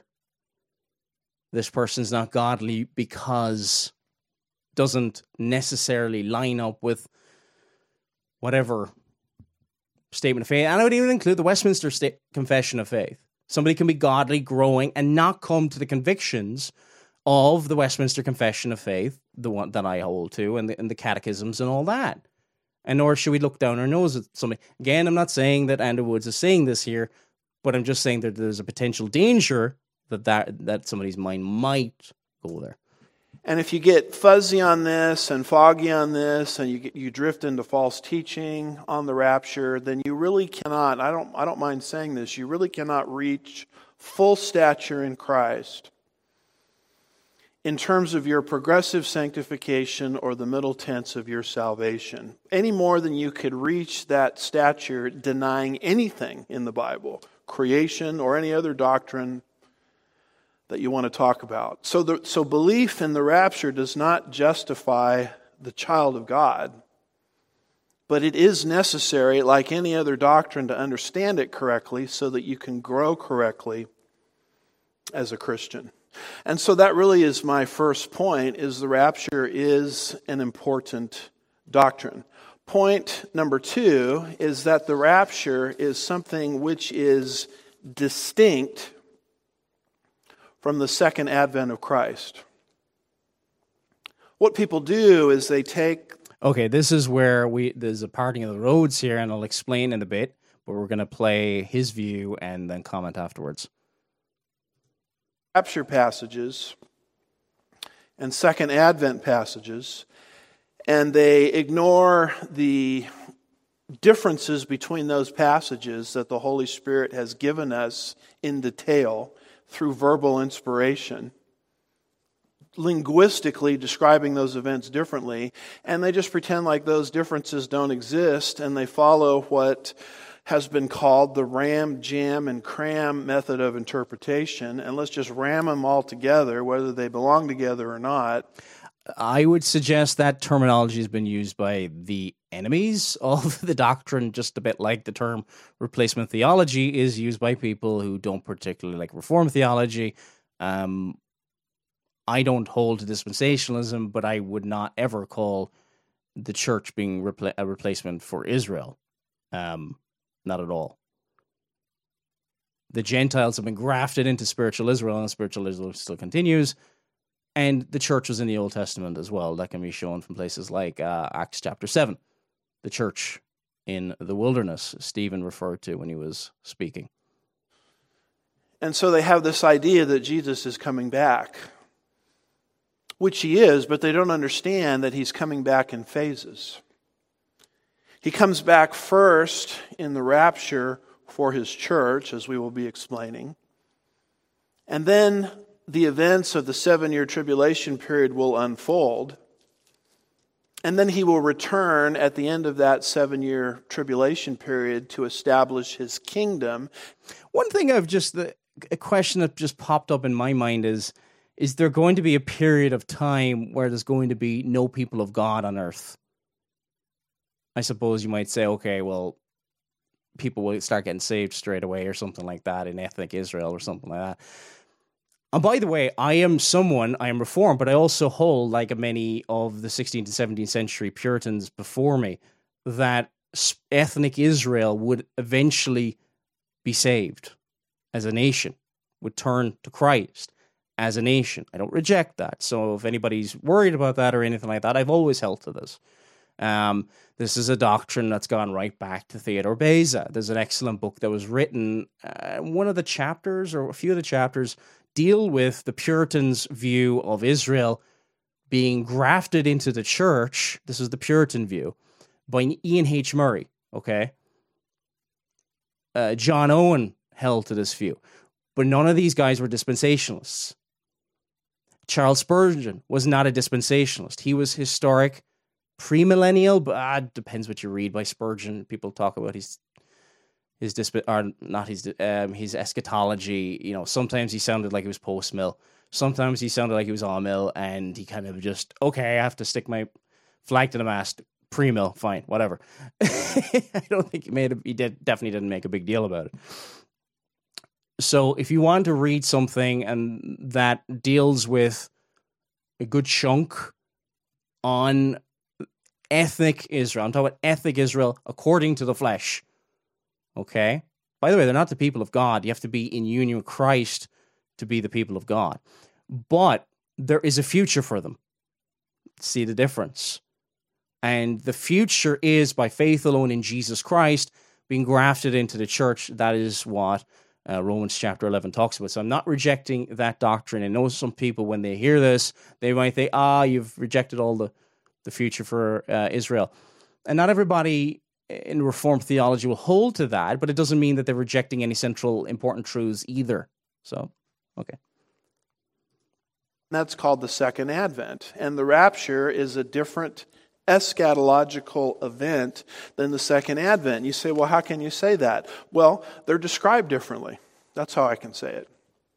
this person's not godly because doesn't necessarily line up with whatever statement of faith. And I would even include the Westminster State Confession of Faith. Somebody can be godly, growing, and not come to the convictions of the Westminster Confession of Faith, the one that I hold to, and the, and the catechisms and all that. And nor should we look down our nose at somebody. Again, I'm not saying that Andrew Woods is saying this here, but I'm just saying that there's a potential danger that that, that somebody's mind might go there. And if you get fuzzy on this and foggy on this, and you get, you drift into false teaching on the rapture, then you really cannot, I don't, I don't mind saying this, you really cannot reach full stature in Christ in terms of your progressive sanctification or the middle tense of your salvation, any more than you could reach that stature denying anything in the Bible, creation or any other doctrine that you want to talk about. So, the, so belief in the rapture does not justify the child of God, but it is necessary, like any other doctrine, to understand it correctly so that you can grow correctly as a Christian. And so that really is my first point, is the rapture is an important doctrine. Point number two is that the rapture is something which is distinct from the second advent of Christ. What people do is they take... Okay, this is where we there's a parting of the roads here, and I'll explain in a bit, but we're going to play his view and then comment afterwards. Rapture passages and second advent passages, and they ignore the differences between those passages that the Holy Spirit has given us in detail through verbal inspiration, linguistically describing those events differently, and they just pretend like those differences don't exist, and they follow what has been called the ram, jam, and cram method of interpretation, and let's just ram them all together, whether they belong together or not. I would suggest that terminology has been used by the enemies of the doctrine, just a bit like the term replacement theology is used by people who don't particularly like Reformed theology. Um, I don't hold to dispensationalism, but I would not ever call the church being repla- a replacement for Israel. Um, not at all. The Gentiles have been grafted into spiritual Israel, and spiritual Israel still continues. And the church was in the Old Testament as well. That can be shown from places like uh, Acts chapter seven. The church in the wilderness, Stephen referred to when he was speaking. And so they have this idea that Jesus is coming back, which he is, but they don't understand that he's coming back in phases. He comes back first in the rapture for his church, as we will be explaining. And then the events of the seven-year tribulation period will unfold. And then he will return at the end of that seven-year tribulation period to establish his kingdom. One thing I've just, the, a question that just popped up in my mind is, is there going to be a period of time where there's going to be no people of God on earth? I suppose you might say, okay, well, people will start getting saved straight away or something like that in ethnic Israel or something like that. And by the way, I am someone, I am Reformed, but I also hold, like many of the sixteenth and seventeenth century Puritans before me, that ethnic Israel would eventually be saved as a nation, would turn to Christ as a nation. I don't reject that. So if anybody's worried about that or anything like that, I've always held to this. Um, this is a doctrine that's gone right back to Theodore Beza. There's an excellent book that was written. Uh, one of the chapters, or a few of the chapters, deal with the Puritans' view of Israel being grafted into the church. This is the Puritan view by Ian H. Murray. Okay, uh, John Owen held to this view, but none of these guys were dispensationalists. Charles Spurgeon was not a dispensationalist. He was historic, premillennial, but uh, depends what you read by Spurgeon. People talk about his his disp or not his um his eschatology. You know, sometimes he sounded like he was post mill. Sometimes he sounded like he was all mill, and he kind of just okay. I have to stick my flag to the mast. Pre mill, fine, whatever. I don't think he made a, he did definitely didn't make a big deal about it. So if you want to read something and that deals with a good chunk on ethnic Israel, I'm talking about ethnic Israel according to the flesh. Okay? By the way, they're not the people of God. You have to be in union with Christ to be the people of God. But there is a future for them. See the difference. And the future is by faith alone in Jesus Christ, being grafted into the church. That is what uh, Romans chapter eleven talks about. So I'm not rejecting that doctrine. I know some people, when they hear this, they might think, ah, you've rejected all the, the future for uh, Israel. And not everybody in Reformed theology will hold to that, but it doesn't mean that they're rejecting any central important truths either. So, okay. That's called the second advent. And the rapture is a different eschatological event than the second advent. You say, well, how can you say that? Well, they're described differently. That's how I can say it.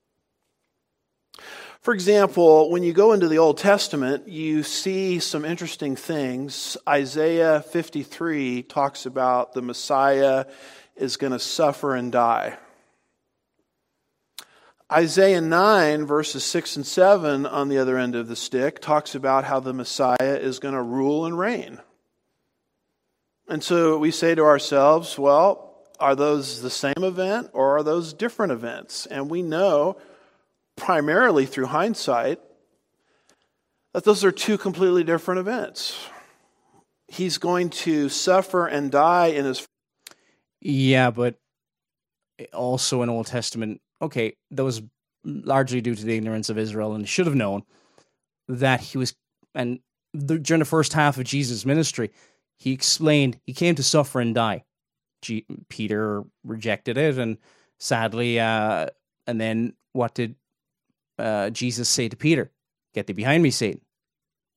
For example, when you go into the Old Testament, you see some interesting things. Isaiah fifty-three talks about the Messiah is going to suffer and die. Isaiah nine, verses six and seven, on the other end of the stick, talks about how the Messiah is going to rule and reign. And so we say to ourselves, well, are those the same event or are those different events? And we know, primarily through hindsight, that those are two completely different events. He's going to suffer and die in his... Yeah, but also in Old Testament, okay, that was largely due to the ignorance of Israel, and he should have known that he was, and the, during the first half of Jesus' ministry, he explained he came to suffer and die. G, Peter rejected it, and sadly, uh, and then what did uh, Jesus say to Peter? Get thee behind me, Satan.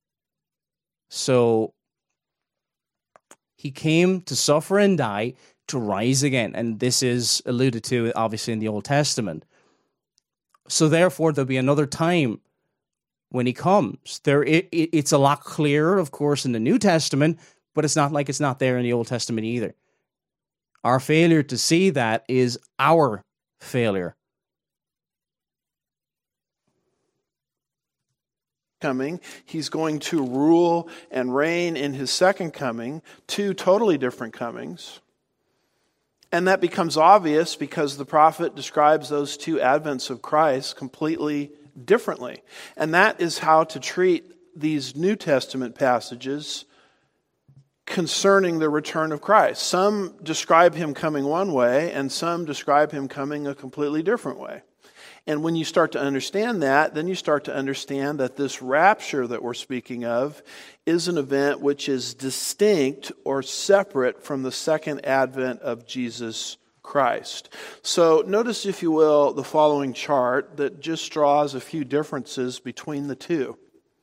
So he came to suffer and die to rise again. And this is alluded to, obviously, in the Old Testament. So therefore, there'll be another time when he comes. There, it, it, it's a lot clearer, of course, in the New Testament, but it's not like it's not there in the Old Testament either. Our failure to see that is our failure. Coming, he's going to rule and reign in his second coming, two totally different comings. And that becomes obvious because the prophet describes those two advents of Christ completely differently. And that is how to treat these New Testament passages concerning the return of Christ. Some describe him coming one way, and some describe him coming a completely different way. And when you start to understand that, then you start to understand that this rapture that we're speaking of is an event which is distinct or separate from the second advent of Jesus Christ. So notice, if you will, the following chart that just draws a few differences between the two.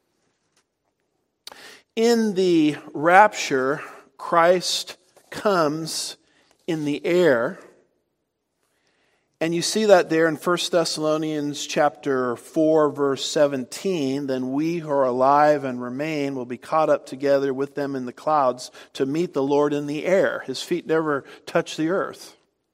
In the rapture, Christ comes in the air. And you see that there in First Thessalonians chapter four, verse seventeen. Then we who are alive and remain will be caught up together with them in the clouds to meet the Lord in the air. His feet never touch the earth.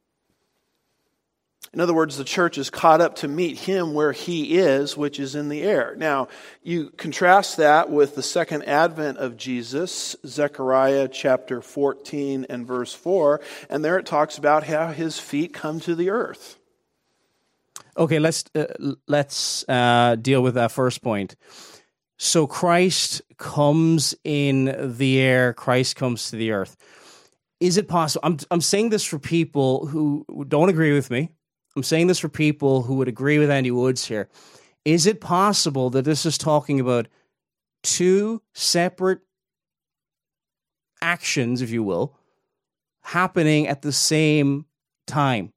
In other words, the church is caught up to meet him where he is, which is in the air. Now, you contrast that with the second advent of Jesus, Zechariah chapter fourteen and verse four, and there it talks about how his feet come to the earth. Okay, let's uh, let's uh, deal with that first point. So Christ comes in the air, Christ comes to the earth. Is it possible? I'm I'm saying this for people who don't agree with me. I'm saying this for people who would agree with Andy Woods here. Is it possible that this is talking about two separate actions, if you will, happening at the same time?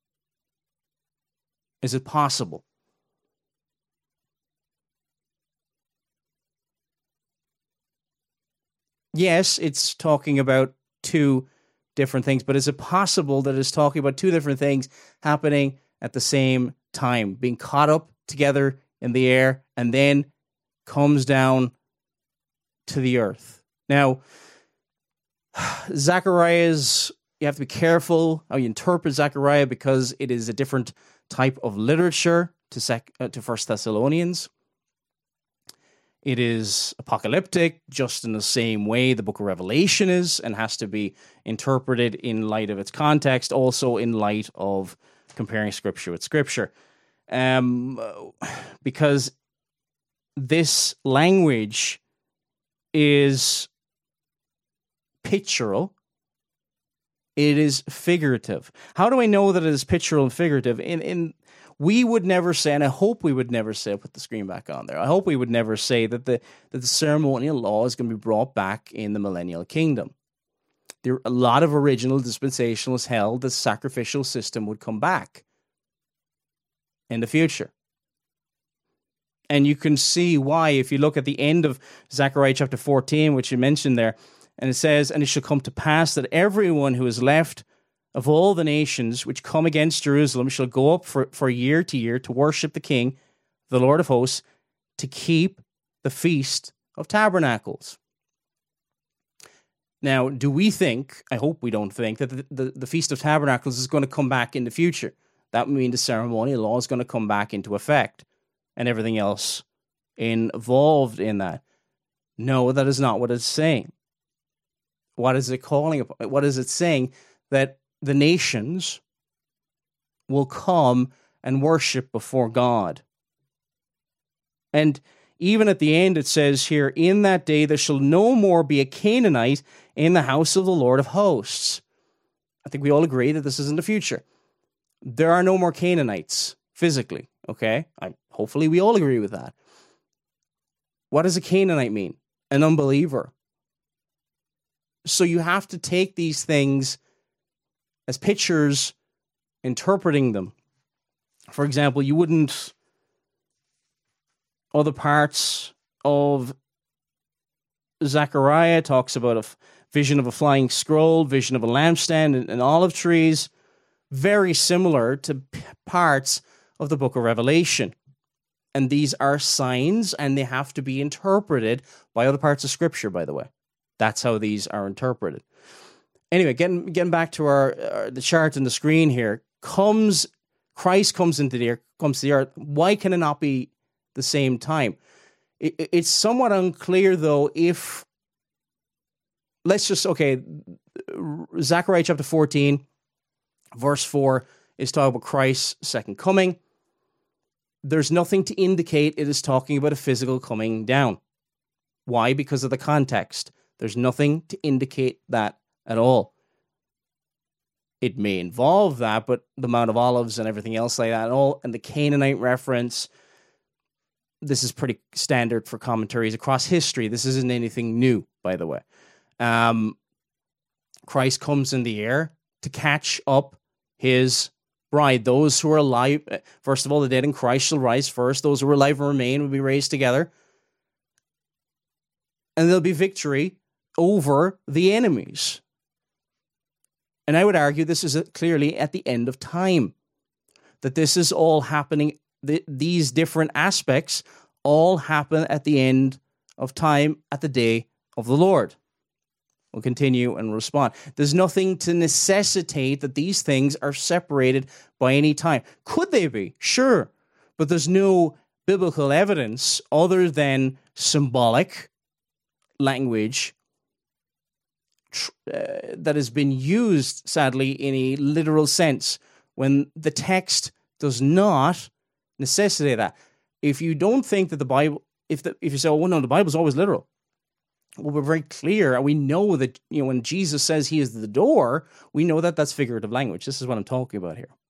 Is it possible? Yes, it's talking about two different things, but is it possible that it's talking about two different things happening at the same time, being caught up together in the air and then comes down to the earth? Now, Zechariah's, you have to be careful how you interpret Zechariah because it is a different type of literature to sec, uh, to First Thessalonians. It is apocalyptic, just in the same way the book of Revelation is, and has to be interpreted in light of its context, also in light of comparing Scripture with Scripture. Um, because this language is pictorial, it is figurative. How do I know that it is pictorial and figurative? In in we would never say, and I hope we would never say, put the screen back on there, I hope we would never say that the that the ceremonial law is going to be brought back in the millennial kingdom. There, a lot of original dispensationalists held the sacrificial system would come back in the future. And you can see why if you look at the end of Zechariah chapter fourteen, which you mentioned there, and it says, "And it shall come to pass that everyone who is left of all the nations which come against Jerusalem shall go up for, for year to year to worship the King, the Lord of hosts, to keep the Feast of Tabernacles." Now, do we think, I hope we don't think, that the, the, the Feast of Tabernacles is going to come back in the future? That would mean the ceremonial law is going to come back into effect and everything else involved in that. No, that is not what it's saying. What is it calling? What is it saying? That the nations will come and worship before God. And even at the end, it says here, "In that day there shall no more be a Canaanite in the house of the Lord of hosts." I think we all agree that this is in the future. There are no more Canaanites physically, okay? I, hopefully we all agree with that. What does a Canaanite mean? An unbeliever. So you have to take these things as pictures, interpreting them. For example, you wouldn't, other parts of Zechariah talks about a vision of a flying scroll, vision of a lampstand and, and olive trees, very similar to p- parts of the book of Revelation. And these are signs, and they have to be interpreted by other parts of Scripture, by the way. That's how these are interpreted. Anyway, getting getting back to our, our the chart on the screen here, comes Christ comes into the earth, comes to the earth. Why can it not be the same time? It, it's somewhat unclear, though, if, let's just, okay, Zechariah chapter fourteen, verse four is talking about Christ's second coming. There's nothing to indicate it is talking about a physical coming down. Why? Because of the context. There's nothing to indicate that at all. It may involve that, but the Mount of Olives and everything else like that and all, and the Canaanite reference, this is pretty standard for commentaries across history. This isn't anything new, by the way. Um, Christ comes in the air to catch up his bride. Those who are alive, first of all, the dead in Christ shall rise first. Those who are alive and remain will be raised together. And there'll be victory over the enemies. And I would argue this is clearly at the end of time. That this is all happening, th- these different aspects all happen at the end of time, at the day of the Lord. We'll continue and respond. There's nothing to necessitate that these things are separated by any time. Could they be? Sure. But there's no biblical evidence other than symbolic language uh, that has been used, sadly, in a literal sense, when the text does not necessitate that. If you don't think that the Bible, if the, if you say, oh, well, no, the Bible's always literal. Well, we're very clear, and we know that, you know, when Jesus says he is the door, we know that that's figurative language. This is what I'm talking about here.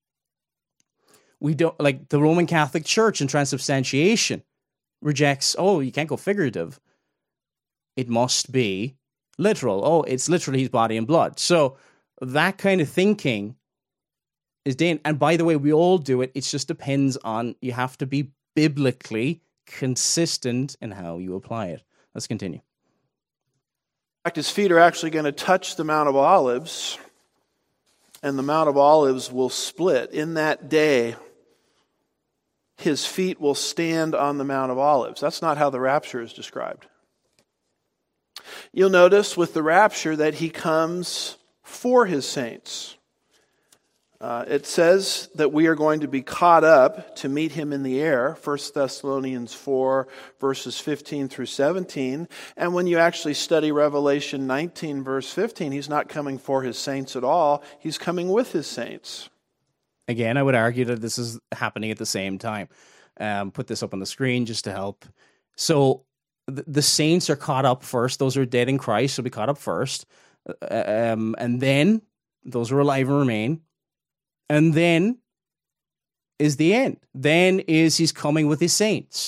We don't, like the Roman Catholic Church in transubstantiation rejects, oh, you can't go figurative. It must be literal. Oh, it's literally his body and blood. So that kind of thinking is dangerous. And by the way, we all do it. It just depends on, you have to be biblically consistent in how you apply it. Let's continue. In fact, his feet are actually going to touch the Mount of Olives, and the Mount of Olives will split. In that day, his feet will stand on the Mount of Olives. That's not how the rapture is described. You'll notice with the rapture that he comes for his saints. Uh, it says that we are going to be caught up to meet him in the air, First Thessalonians four, verses fifteen through seventeen. And when you actually study Revelation nineteen, verse fifteen, he's not coming for his saints at all. He's coming with his saints. Again, I would argue that this is happening at the same time. Um, put this up on the screen just to help. So th- the saints are caught up first. Those who are dead in Christ will be caught up first. Uh, um, and then those who are alive and remain. And then is the end. Then is he's coming with his saints.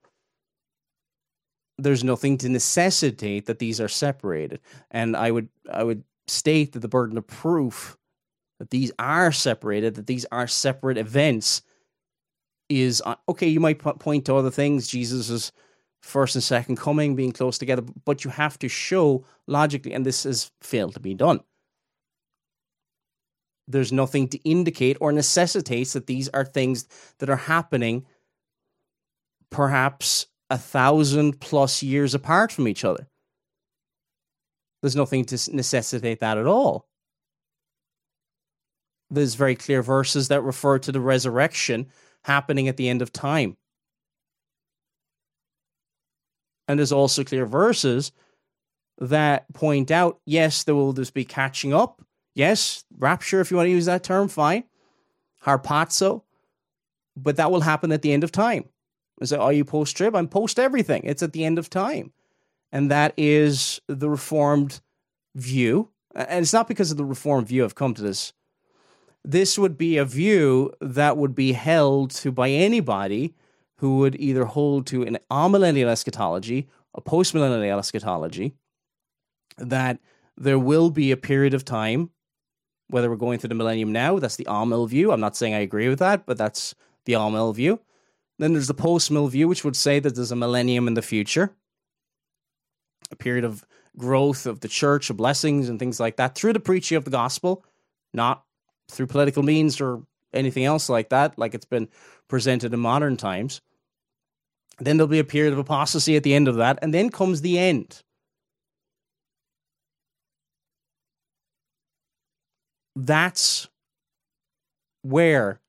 There's nothing to necessitate that these are separated. And I would I would state that the burden of proof that these are separated, that these are separate events, is, okay, you might point to other things, Jesus' first and second coming being close together, but you have to show logically, and this has failed to be done. There's nothing to indicate or necessitates that these are things that are happening perhaps a thousand plus years apart from each other. There's nothing to necessitate that at all. There's very clear verses that refer to the resurrection happening at the end of time. And there's also clear verses that point out, yes, there will just be catching up. Yes, rapture, if you want to use that term, fine. Harpazo. But that will happen at the end of time. Is that, are you post-trib? I'm post-everything. It's at the end of time. And that is the Reformed view. And it's not because of the Reformed view I've come to this. This would be a view that would be held to by anybody who would either hold to an amillennial eschatology, a post-millennial eschatology, that there will be a period of time, whether we're going through the millennium now, that's the Amil view. I'm not saying I agree with that, but that's the Amil view. Then there's the post-mill view, which would say that there's a millennium in the future, a period of growth of the church, of blessings and things like that, through the preaching of the gospel, not through political means or anything else like that, like it's been presented in modern times. Then there'll be a period of apostasy at the end of that, and then comes the end. That's where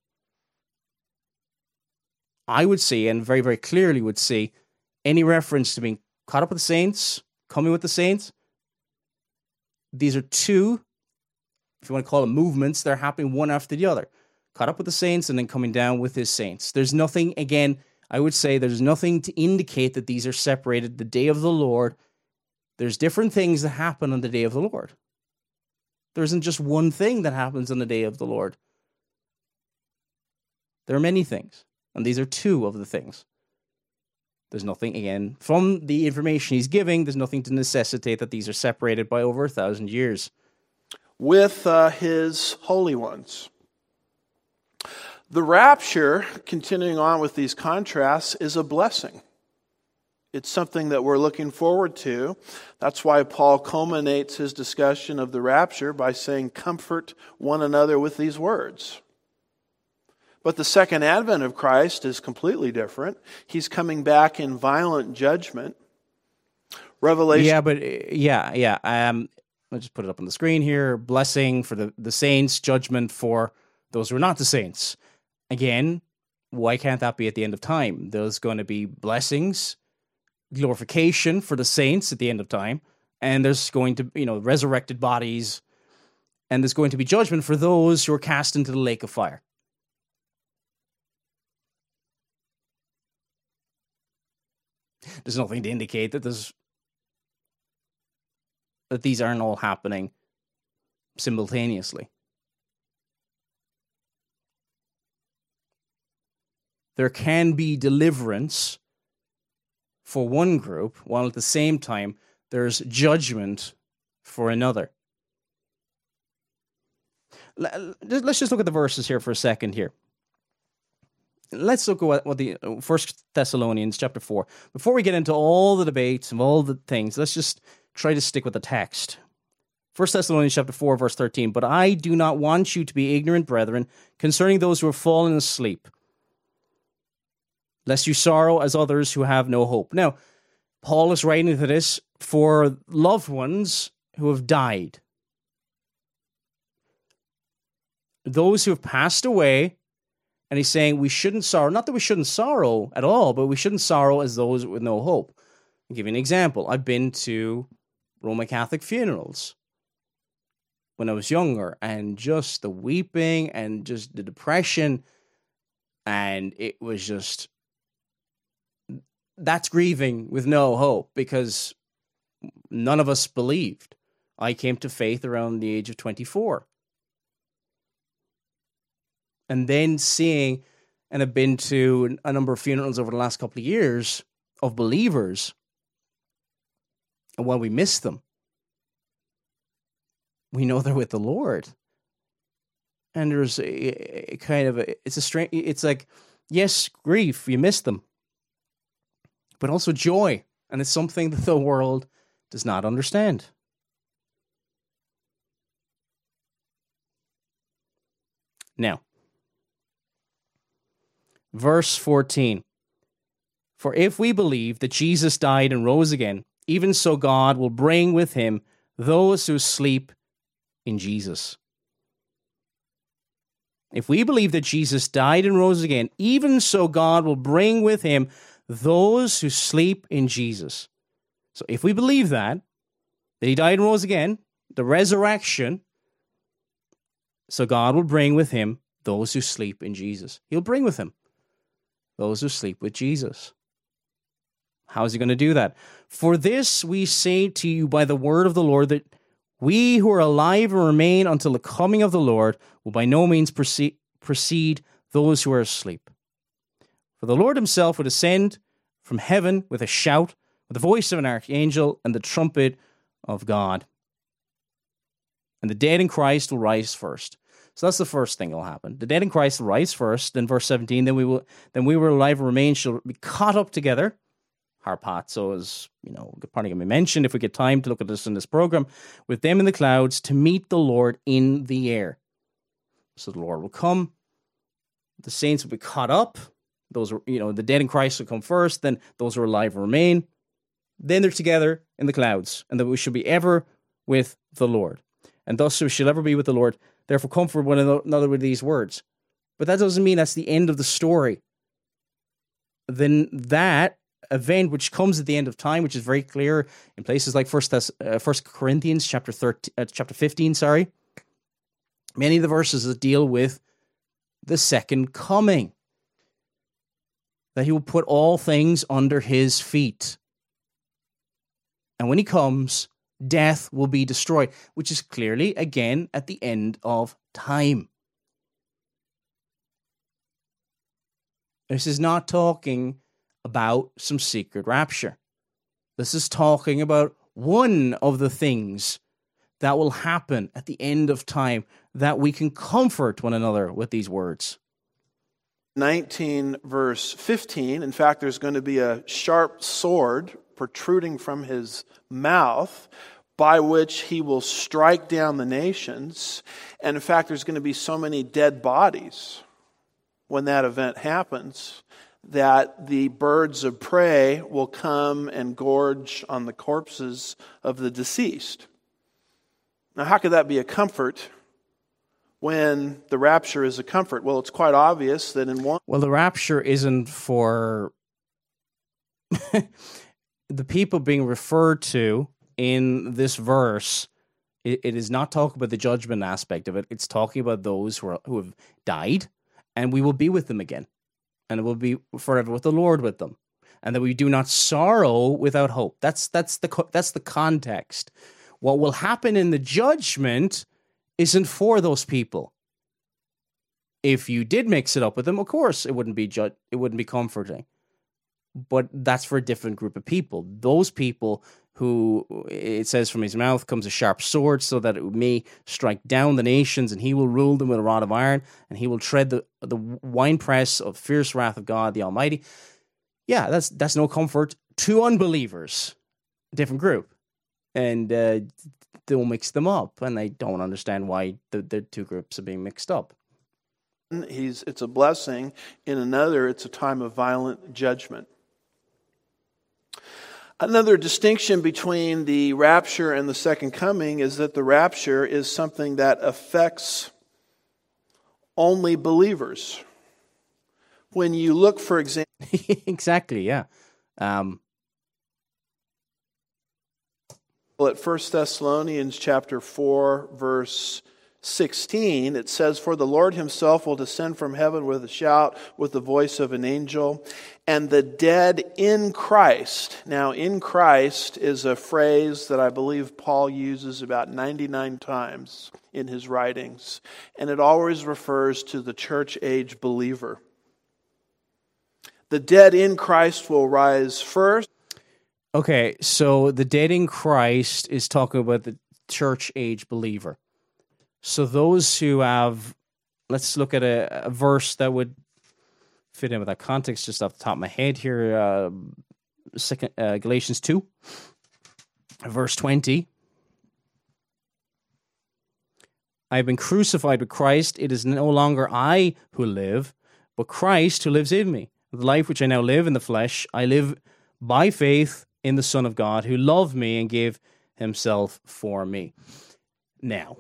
I would see, and very, very clearly would see, any reference to being caught up with the saints, coming with the saints. These are two, if you want to call them movements, they're happening one after the other. Caught up with the saints and then coming down with his saints. There's nothing, again, I would say there's nothing to indicate that these are separated. The day of the Lord, there's different things that happen on the day of the Lord. There isn't just one thing that happens on the day of the Lord. There are many things, and these are two of the things. There's nothing, again, from the information he's giving, there's nothing to necessitate that these are separated by over a thousand years. With uh, his holy ones. The rapture, continuing on with these contrasts, is a blessing. It's something that we're looking forward to. That's why Paul culminates his discussion of the rapture by saying, comfort one another with these words. But the second advent of Christ is completely different. He's coming back in violent judgment. Revelation. Yeah, but yeah, yeah. Um, I'll just put it up on the screen here. Blessing for the, the saints, judgment for those who are not the saints. Again, why can't that be at the end of time? There's going to be blessings, glorification for the saints at the end of time, and there's going to, you know, resurrected bodies, and there's going to be judgment for those who are cast into the lake of fire. There's nothing to indicate that there's that these aren't all happening simultaneously. There can be deliverance for one group, while at the same time there's judgment for another. Let's just look at the verses here for a second here. Let's look at what the First Thessalonians chapter four. Before we get into all the debates and all the things, let's just try to stick with the text. First Thessalonians chapter four, verse thirteen. But I do not want you to be ignorant, brethren, concerning those who have fallen asleep, lest you sorrow as others who have no hope. Now, Paul is writing to this for loved ones who have died. Those who have passed away, and he's saying we shouldn't sorrow. Not that we shouldn't sorrow at all, but we shouldn't sorrow as those with no hope. I'll give you an example. I've been to Roman Catholic funerals when I was younger, and just the weeping and just the depression, and it was just, that's grieving with no hope, because none of us believed. I came to faith around the age of twenty-four. And then seeing, and I've been to a number of funerals over the last couple of years of believers, and while we miss them, we know they're with the Lord. And there's a, a kind of a, it's a strange, it's like, yes, grief, you miss them, but also joy. And it's something that the world does not understand. Now, verse fourteen. For if we believe that Jesus died and rose again, even so God will bring with him those who sleep in Jesus. If we believe that Jesus died and rose again, even so God will bring with him those who sleep in Jesus. So if we believe that, that he died and rose again, the resurrection, so God will bring with him those who sleep in Jesus. He'll bring with him those who sleep with Jesus. How is he going to do that? For this we say to you by the word of the Lord, that we who are alive and remain until the coming of the Lord will by no means precede, precede those who are asleep. For the Lord himself will descend from heaven with a shout, with the voice of an archangel, and the trumpet of God. And the dead in Christ will rise first. So that's the first thing that will happen. The dead in Christ will rise first. Then verse seventeen, then we will, then we were alive and remain shall be caught up together. harpazo, is, you know, probably going to be mentioned if we get time to look at this in this program, with them in the clouds to meet the Lord in the air. So the Lord will come, the saints will be caught up, those are, you know, the dead in Christ will come first, then those who are alive will remain, then they're together in the clouds, and that we shall be ever with the Lord. And thus we shall ever be with the Lord. Therefore comfort one another with these words. But that doesn't mean that's the end of the story. Then that event which comes at the end of time, which is very clear in places like First Thess- uh, First Corinthians chapter thirteen, uh, chapter fifteen, sorry. Many of the verses that deal with the second coming. That he will put all things under his feet. And when he comes, death will be destroyed, which is clearly, again, at the end of time. This is not talking about some secret rapture. This is talking about one of the things that will happen at the end of time, that we can comfort one another with these words. nineteen verse fifteen, in fact, there's going to be a sharp sword protruding from his mouth, by which he will strike down the nations. And in fact, there's going to be so many dead bodies when that event happens that the birds of prey will come and gorge on the corpses of the deceased. Now, how could that be a comfort when the rapture is a comfort? Well, it's quite obvious that in one... Well, the rapture isn't for the people being referred to in this verse. It, it is not talking about the judgment aspect of it. It's talking about those who, are, who have died, and we will be with them again. And it will be forever with the Lord with them. And that we do not sorrow without hope. That's, that's, the, that's the context. What will happen in the judgment isn't for those people. If you did mix it up with them, of course, it wouldn't be ju- it wouldn't be comforting. But that's for a different group of people. Those people who, it says, from his mouth comes a sharp sword, so that it may strike down the nations, and he will rule them with a rod of iron, and he will tread the, the winepress of fierce wrath of God the Almighty. Yeah, that's that's no comfort to unbelievers. Different group. And uh, they'll mix them up, and I don't understand why the, the two groups are being mixed up. He's, it's a blessing. In another, it's a time of violent judgment. Another distinction between the rapture and the second coming is that the rapture is something that affects only believers. When you look, for example... Exactly, yeah. Um, at First Thessalonians chapter four, verse sixteen, it says, "For the Lord himself will descend from heaven with a shout, with the voice of an angel, and the dead in Christ." Now, in Christ is a phrase that I believe Paul uses about ninety-nine times in his writings, and it always refers to the church age believer. The dead in Christ will rise first. Okay, so the dead in Christ is talking about the church age believer. So those who have, let's look at a, a verse that would fit in with that context just off the top of my head here. Uh, second, uh, Galatians two, verse twenty. "I have been crucified with Christ. It is no longer I who live, but Christ who lives in me. The life which I now live in the flesh, I live by faith in the Son of God, who loved me and gave himself for me." Now,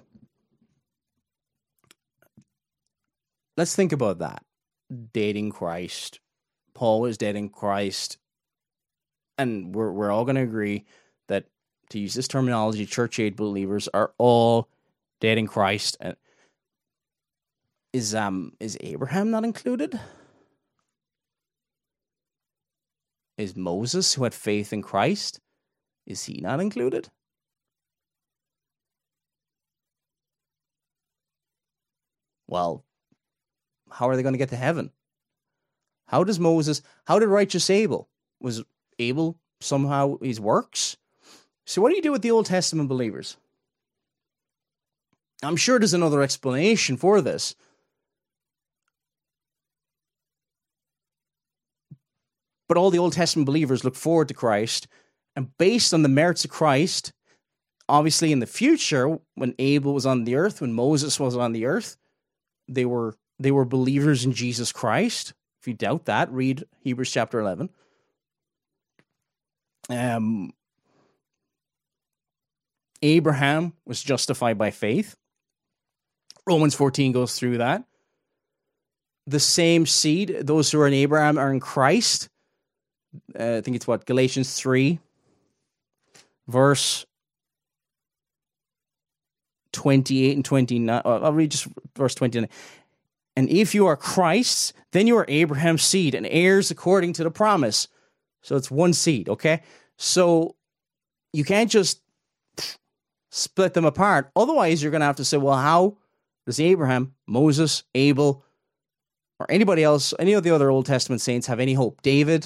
let's think about that. Dead in Christ. Paul is dead in Christ. And we're we're all going to agree that, to use this terminology, church age believers are all dead in Christ. And is um is Abraham not included? Is Moses, who had faith in Christ, is he not included? Well, how are they going to get to heaven? How does Moses, how did righteous Abel? Was Abel somehow his works? So what do you do with the Old Testament believers? I'm sure there's another explanation for this. but all the Old Testament believers look forward to Christ, and based on the merits of Christ, obviously in the future, when Abel was on the earth, when Moses was on the earth, they were they were believers in Jesus Christ. If you doubt that, read Hebrews chapter eleven. Um, Abraham was justified by faith. Romans fourteen goes through that. The same seed, those who are in Abraham are in Christ. Uh, I think it's what, Galatians three, verse twenty-eight and twenty-nine. I'll read just verse twenty-nine. And if you are Christ's, then you are Abraham's seed and heirs according to the promise. So it's one seed, okay? So you can't just split them apart. Otherwise, you're going to have to say, well, how does Abraham, Moses, Abel, or anybody else, any of the other Old Testament saints have any hope? David?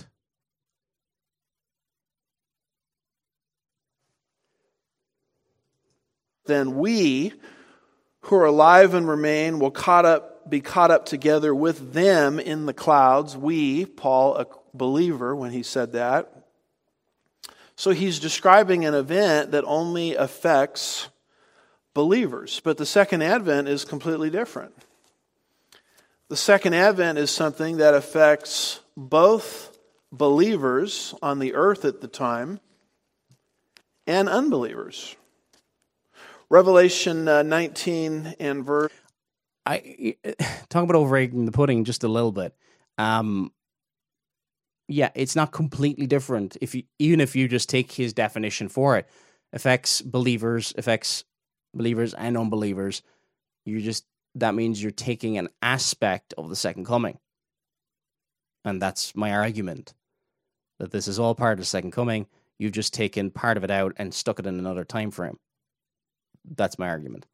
Then we who are alive and remain will caught up, be caught up together with them in the clouds. We, Paul, a believer, when he said that. So he's describing an event that only affects believers. But the second advent is completely different. The second advent is something that affects both believers on the earth at the time and unbelievers. Revelation uh, nineteen and verse... I talk about overeating the pudding just a little bit. Um, yeah, it's not completely different. If you, even if you just take his definition for it, affects believers, affects believers and unbelievers. You just that means you're taking an aspect of the second coming, and that's my argument. That this is all part of the second coming. You've just taken part of it out and stuck it in another time frame. That's my argument.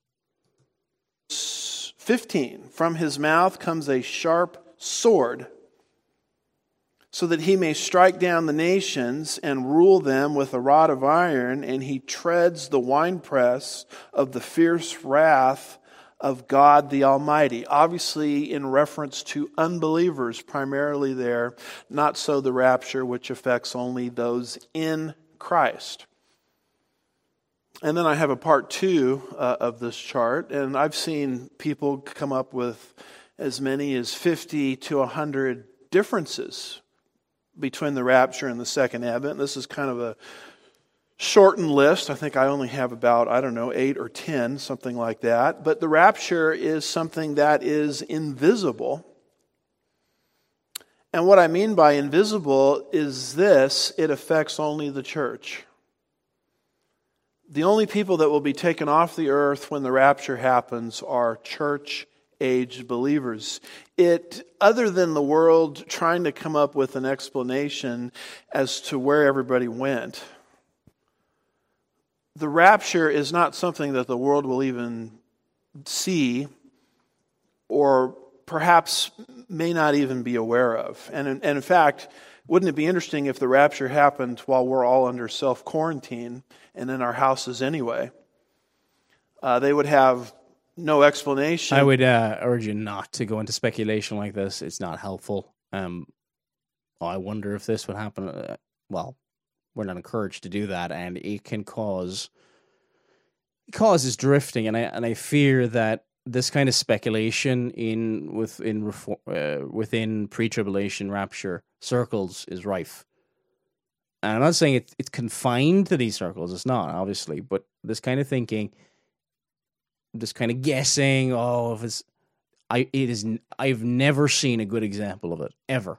fifteen, from his mouth comes a sharp sword, so that he may strike down the nations and rule them with a rod of iron, and he treads the winepress of the fierce wrath of God the Almighty. Obviously in reference to unbelievers primarily there, not so the rapture, which affects only those in Christ. And then I have a part two uh, of this chart, and I've seen people come up with as many as fifty to one hundred differences between the rapture and the second advent. This is kind of a shortened list. I think I only have about, I don't know, eight or ten, something like that. But the rapture is something that is invisible. And what I mean by invisible is this: it affects only the church. The only people that will be taken off the earth when the rapture happens are church-aged believers. It, other than the world trying to come up with an explanation as to where everybody went, the rapture is not something that the world will even see or perhaps may not even be aware of. And in, and in fact, wouldn't it be interesting if the rapture happened while we're all under self-quarantine and in our houses anyway? Uh, they would have no explanation. I would uh, urge you not to go into speculation like this. It's not helpful. Um, I wonder if this would happen. Uh, well, we're not encouraged to do that, and it can cause it causes drifting. And I and I fear that this kind of speculation in within uh, within pre-tribulation rapture circles is rife. And I'm not saying it, it's confined to these circles. It's not, obviously. But this kind of thinking, this kind of guessing, oh, if it's, I, it is, I've never seen a good example of it, ever.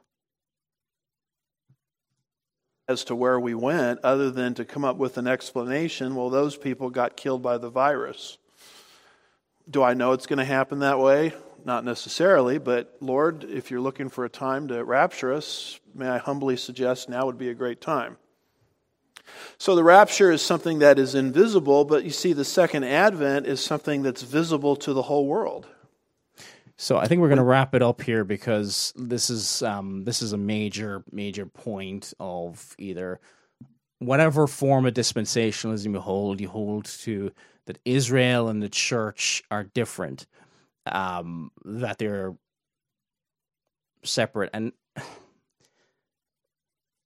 As to where we went, other than to come up with an explanation, well, those people got killed by the virus. Do I know it's going to happen that way? Not necessarily, but Lord, if you're looking for a time to rapture us, may I humbly suggest now would be a great time. So the rapture is something that is invisible, but you see the second advent is something that's visible to the whole world. So I think we're going to wrap it up here, because this is um, this is a major, major point of either whatever form of dispensationalism you hold, you hold to that Israel and the church are different, um, that they're separate. And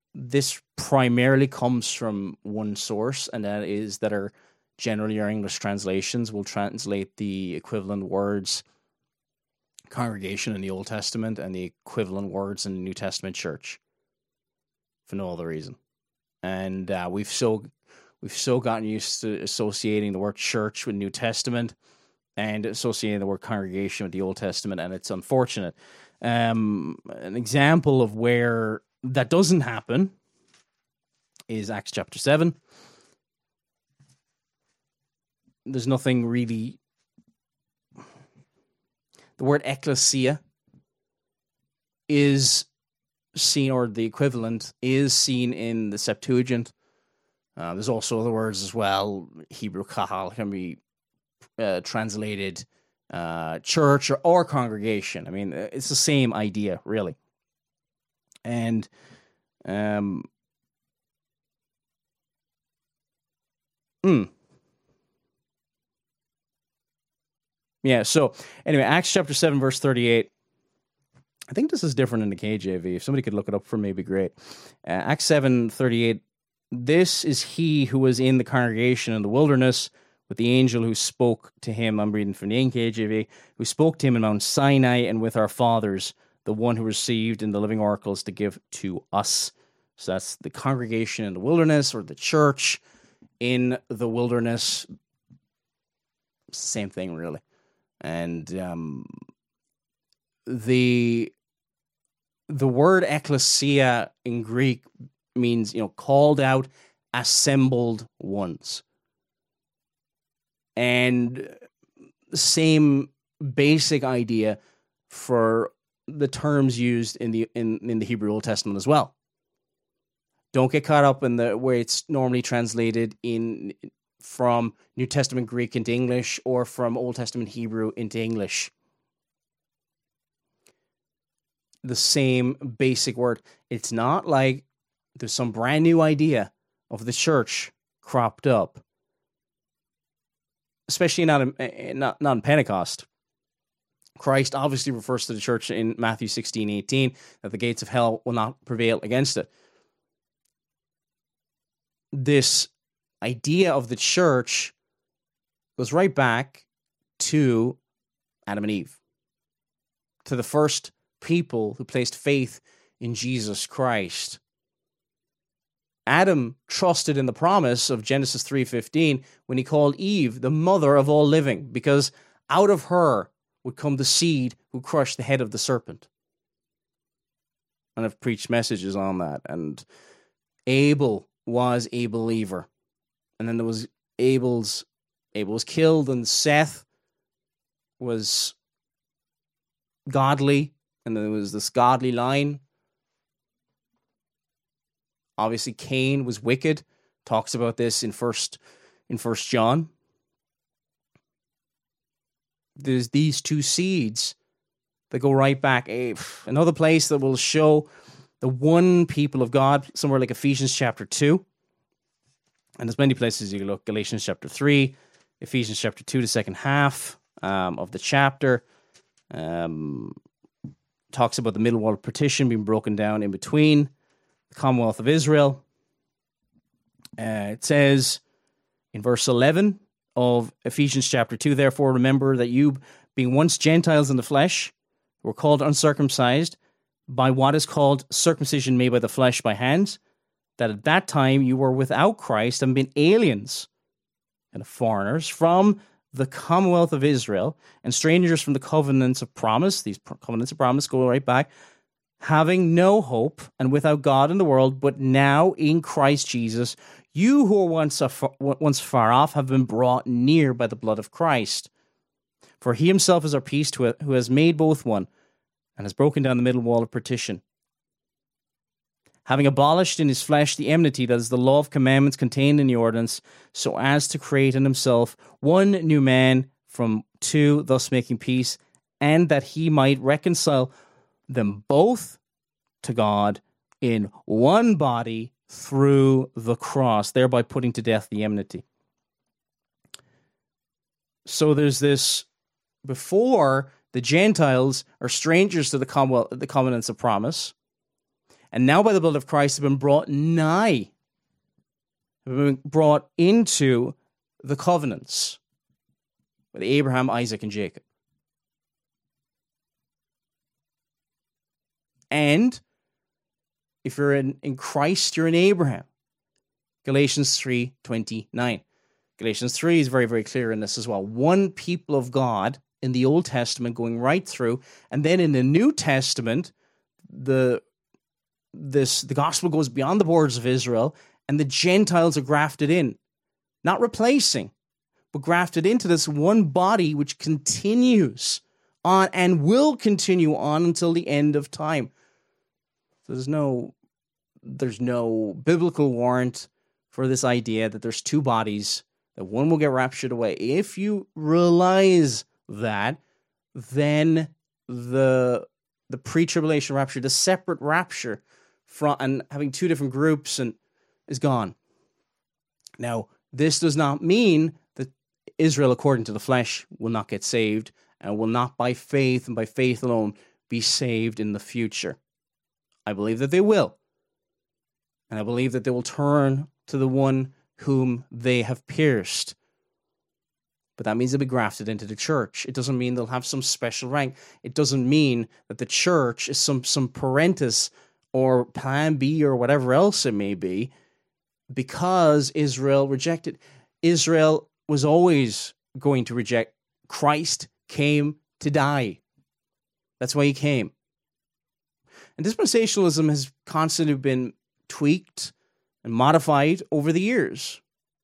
this primarily comes from one source, and that is that our generally our English translations will translate the equivalent words congregation in the Old Testament and the equivalent words in the New Testament church, for no other reason. And uh, we've so we've so gotten used to associating the word church with New Testament and associating the word congregation with the Old Testament, and it's unfortunate. Um, an example of where that doesn't happen is Acts chapter seven. There's nothing really... The word ecclesia is seen, or the equivalent is seen in the Septuagint. Uh, there's also other words as well. Hebrew kahal can be uh, translated uh, church or, or congregation. I mean, it's the same idea, really. And um, mm, yeah, so anyway, Acts chapter seven, verse thirty-eight. I think this is different in the K J V. If somebody could look it up for me, it'd be great. Uh, Acts seven, thirty-eight. This is he who was in the congregation in the wilderness with the angel who spoke to him. I'm reading from the N K J V. Who spoke to him in Mount Sinai and with our fathers, the one who received in the living oracles to give to us. So that's the congregation in the wilderness, or the church in the wilderness. Same thing, really. And um, the the word ecclesia in Greek means, you know, called out, assembled ones. And the same basic idea for the terms used in the in, in the Hebrew Old Testament as well. Don't get caught up in the where it's normally translated in from New Testament Greek into English, or from Old Testament Hebrew into English. The same basic word. It's not like there's some brand new idea of the church cropped up, especially not in, not, not in Pentecost. Christ obviously refers to the church in Matthew sixteen eighteen, that the gates of hell will not prevail against it. This idea of the church goes right back to Adam and Eve, to the first people who placed faith in Jesus Christ. Adam trusted in the promise of Genesis three fifteen when he called Eve the mother of all living, because out of her would come the seed who crushed the head of the serpent. And I've preached messages on that. And Abel was a believer. And then there was Abel's, Abel was killed, and Seth was godly, and then there was this godly line. Obviously, Cain was wicked. Talks about this in first in First John. There's these two seeds that go right back. Another place that will show the one people of God, somewhere like Ephesians chapter two. And there's many places you can look. Galatians chapter three, Ephesians chapter two, the second half um, of the chapter. Um, talks about the middle wall of partition being broken down in between the Commonwealth of Israel. Uh, it says in verse eleven of Ephesians chapter two, therefore remember that you, being once Gentiles in the flesh, were called uncircumcised by what is called circumcision made by the flesh by hands, that at that time you were without Christ and been aliens and foreigners from the Commonwealth of Israel and strangers from the covenants of promise. These covenants of promise go right back. Having no hope and without God in the world, but now in Christ Jesus, you who were once, afar, once far off have been brought near by the blood of Christ. For he himself is our peace, who has made both one and has broken down the middle wall of partition, having abolished in his flesh the enmity, that is the law of commandments contained in the ordinance, so as to create in himself one new man from two, thus making peace, and that he might reconcile them both to God in one body through the cross, thereby putting to death the enmity. So there's this, before the Gentiles are strangers to the commonwealth, the covenants of promise, and now by the blood of Christ have been brought nigh, have been brought into the covenants with Abraham, Isaac, and Jacob. And if you're in, in Christ, you're in Abraham. Galatians three twenty-nine. Galatians three is very, very clear in this as well. One people of God in the Old Testament going right through, and then in the New Testament, the this the gospel goes beyond the borders of Israel, and the Gentiles are grafted in. Not replacing, but grafted into this one body which continues on and will continue on until the end of time. So there's no there's no biblical warrant for this idea that there's two bodies, that one will get raptured away. If you realize that, then the the pre-tribulation rapture, the separate rapture, from and having two different groups, and is gone. Now, this does not mean that Israel, according to the flesh, will not get saved and will not by faith and by faith alone be saved in the future. I believe that they will. And I believe that they will turn to the one whom they have pierced. But that means they'll be grafted into the church. It doesn't mean they'll have some special rank. It doesn't mean that the church is some, some parentis or plan B or whatever else it may be, because Israel rejected. Israel was always going to reject. Christ came to die. That's why he came. And dispensationalism has constantly been tweaked and modified over the years.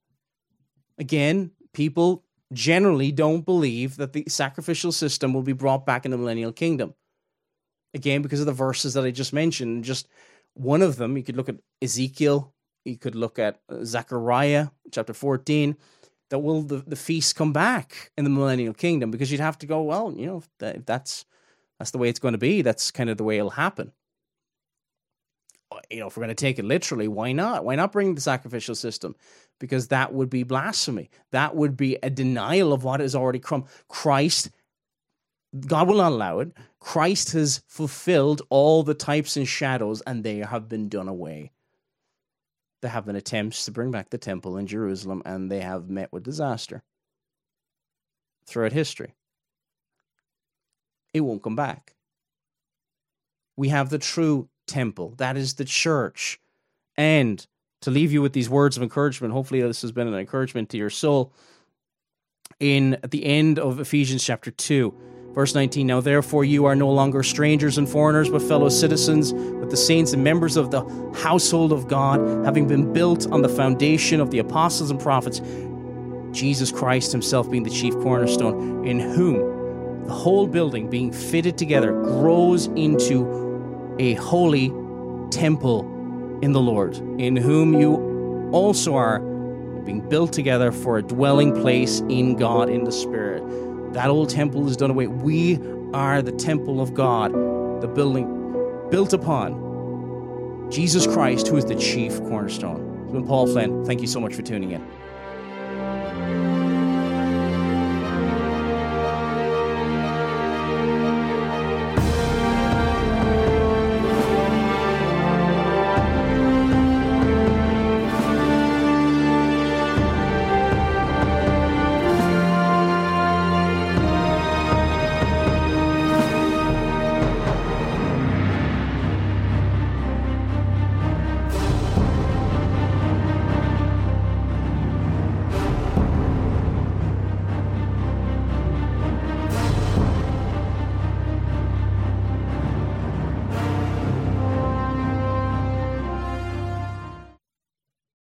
Again, people generally don't believe that the sacrificial system will be brought back in the millennial kingdom. Again, because of the verses that I just mentioned. Just one of them, you could look at Ezekiel, you could look at Zechariah, chapter fourteen, that will the, the feast come back in the millennial kingdom? Because you'd have to go, well, you know, if, that, if that's that's the way it's going to be, that's kind of the way it'll happen. You know, if we're going to take it literally, why not? Why not bring the sacrificial system? Because that would be blasphemy. That would be a denial of what has already come. Christ, God will not allow it. Christ has fulfilled all the types and shadows, and they have been done away. There have been attempts to bring back the temple in Jerusalem, and they have met with disaster throughout history. It won't come back. We have the true temple. That is the church. And to leave you with these words of encouragement, hopefully this has been an encouragement to your soul. In at the end of Ephesians chapter two, verse nineteen, now therefore you are no longer strangers and foreigners, but fellow citizens with the saints and members of the household of God, having been built on the foundation of the apostles and prophets, Jesus Christ himself being the chief cornerstone, in whom the whole building being fitted together grows into a holy temple in the Lord, in whom you also are being built together for a dwelling place in God in the Spirit. That old temple is done away. We are the temple of God, the building built upon Jesus Christ, who is the chief cornerstone. It's been Paul Flynn. Thank you so much for tuning in.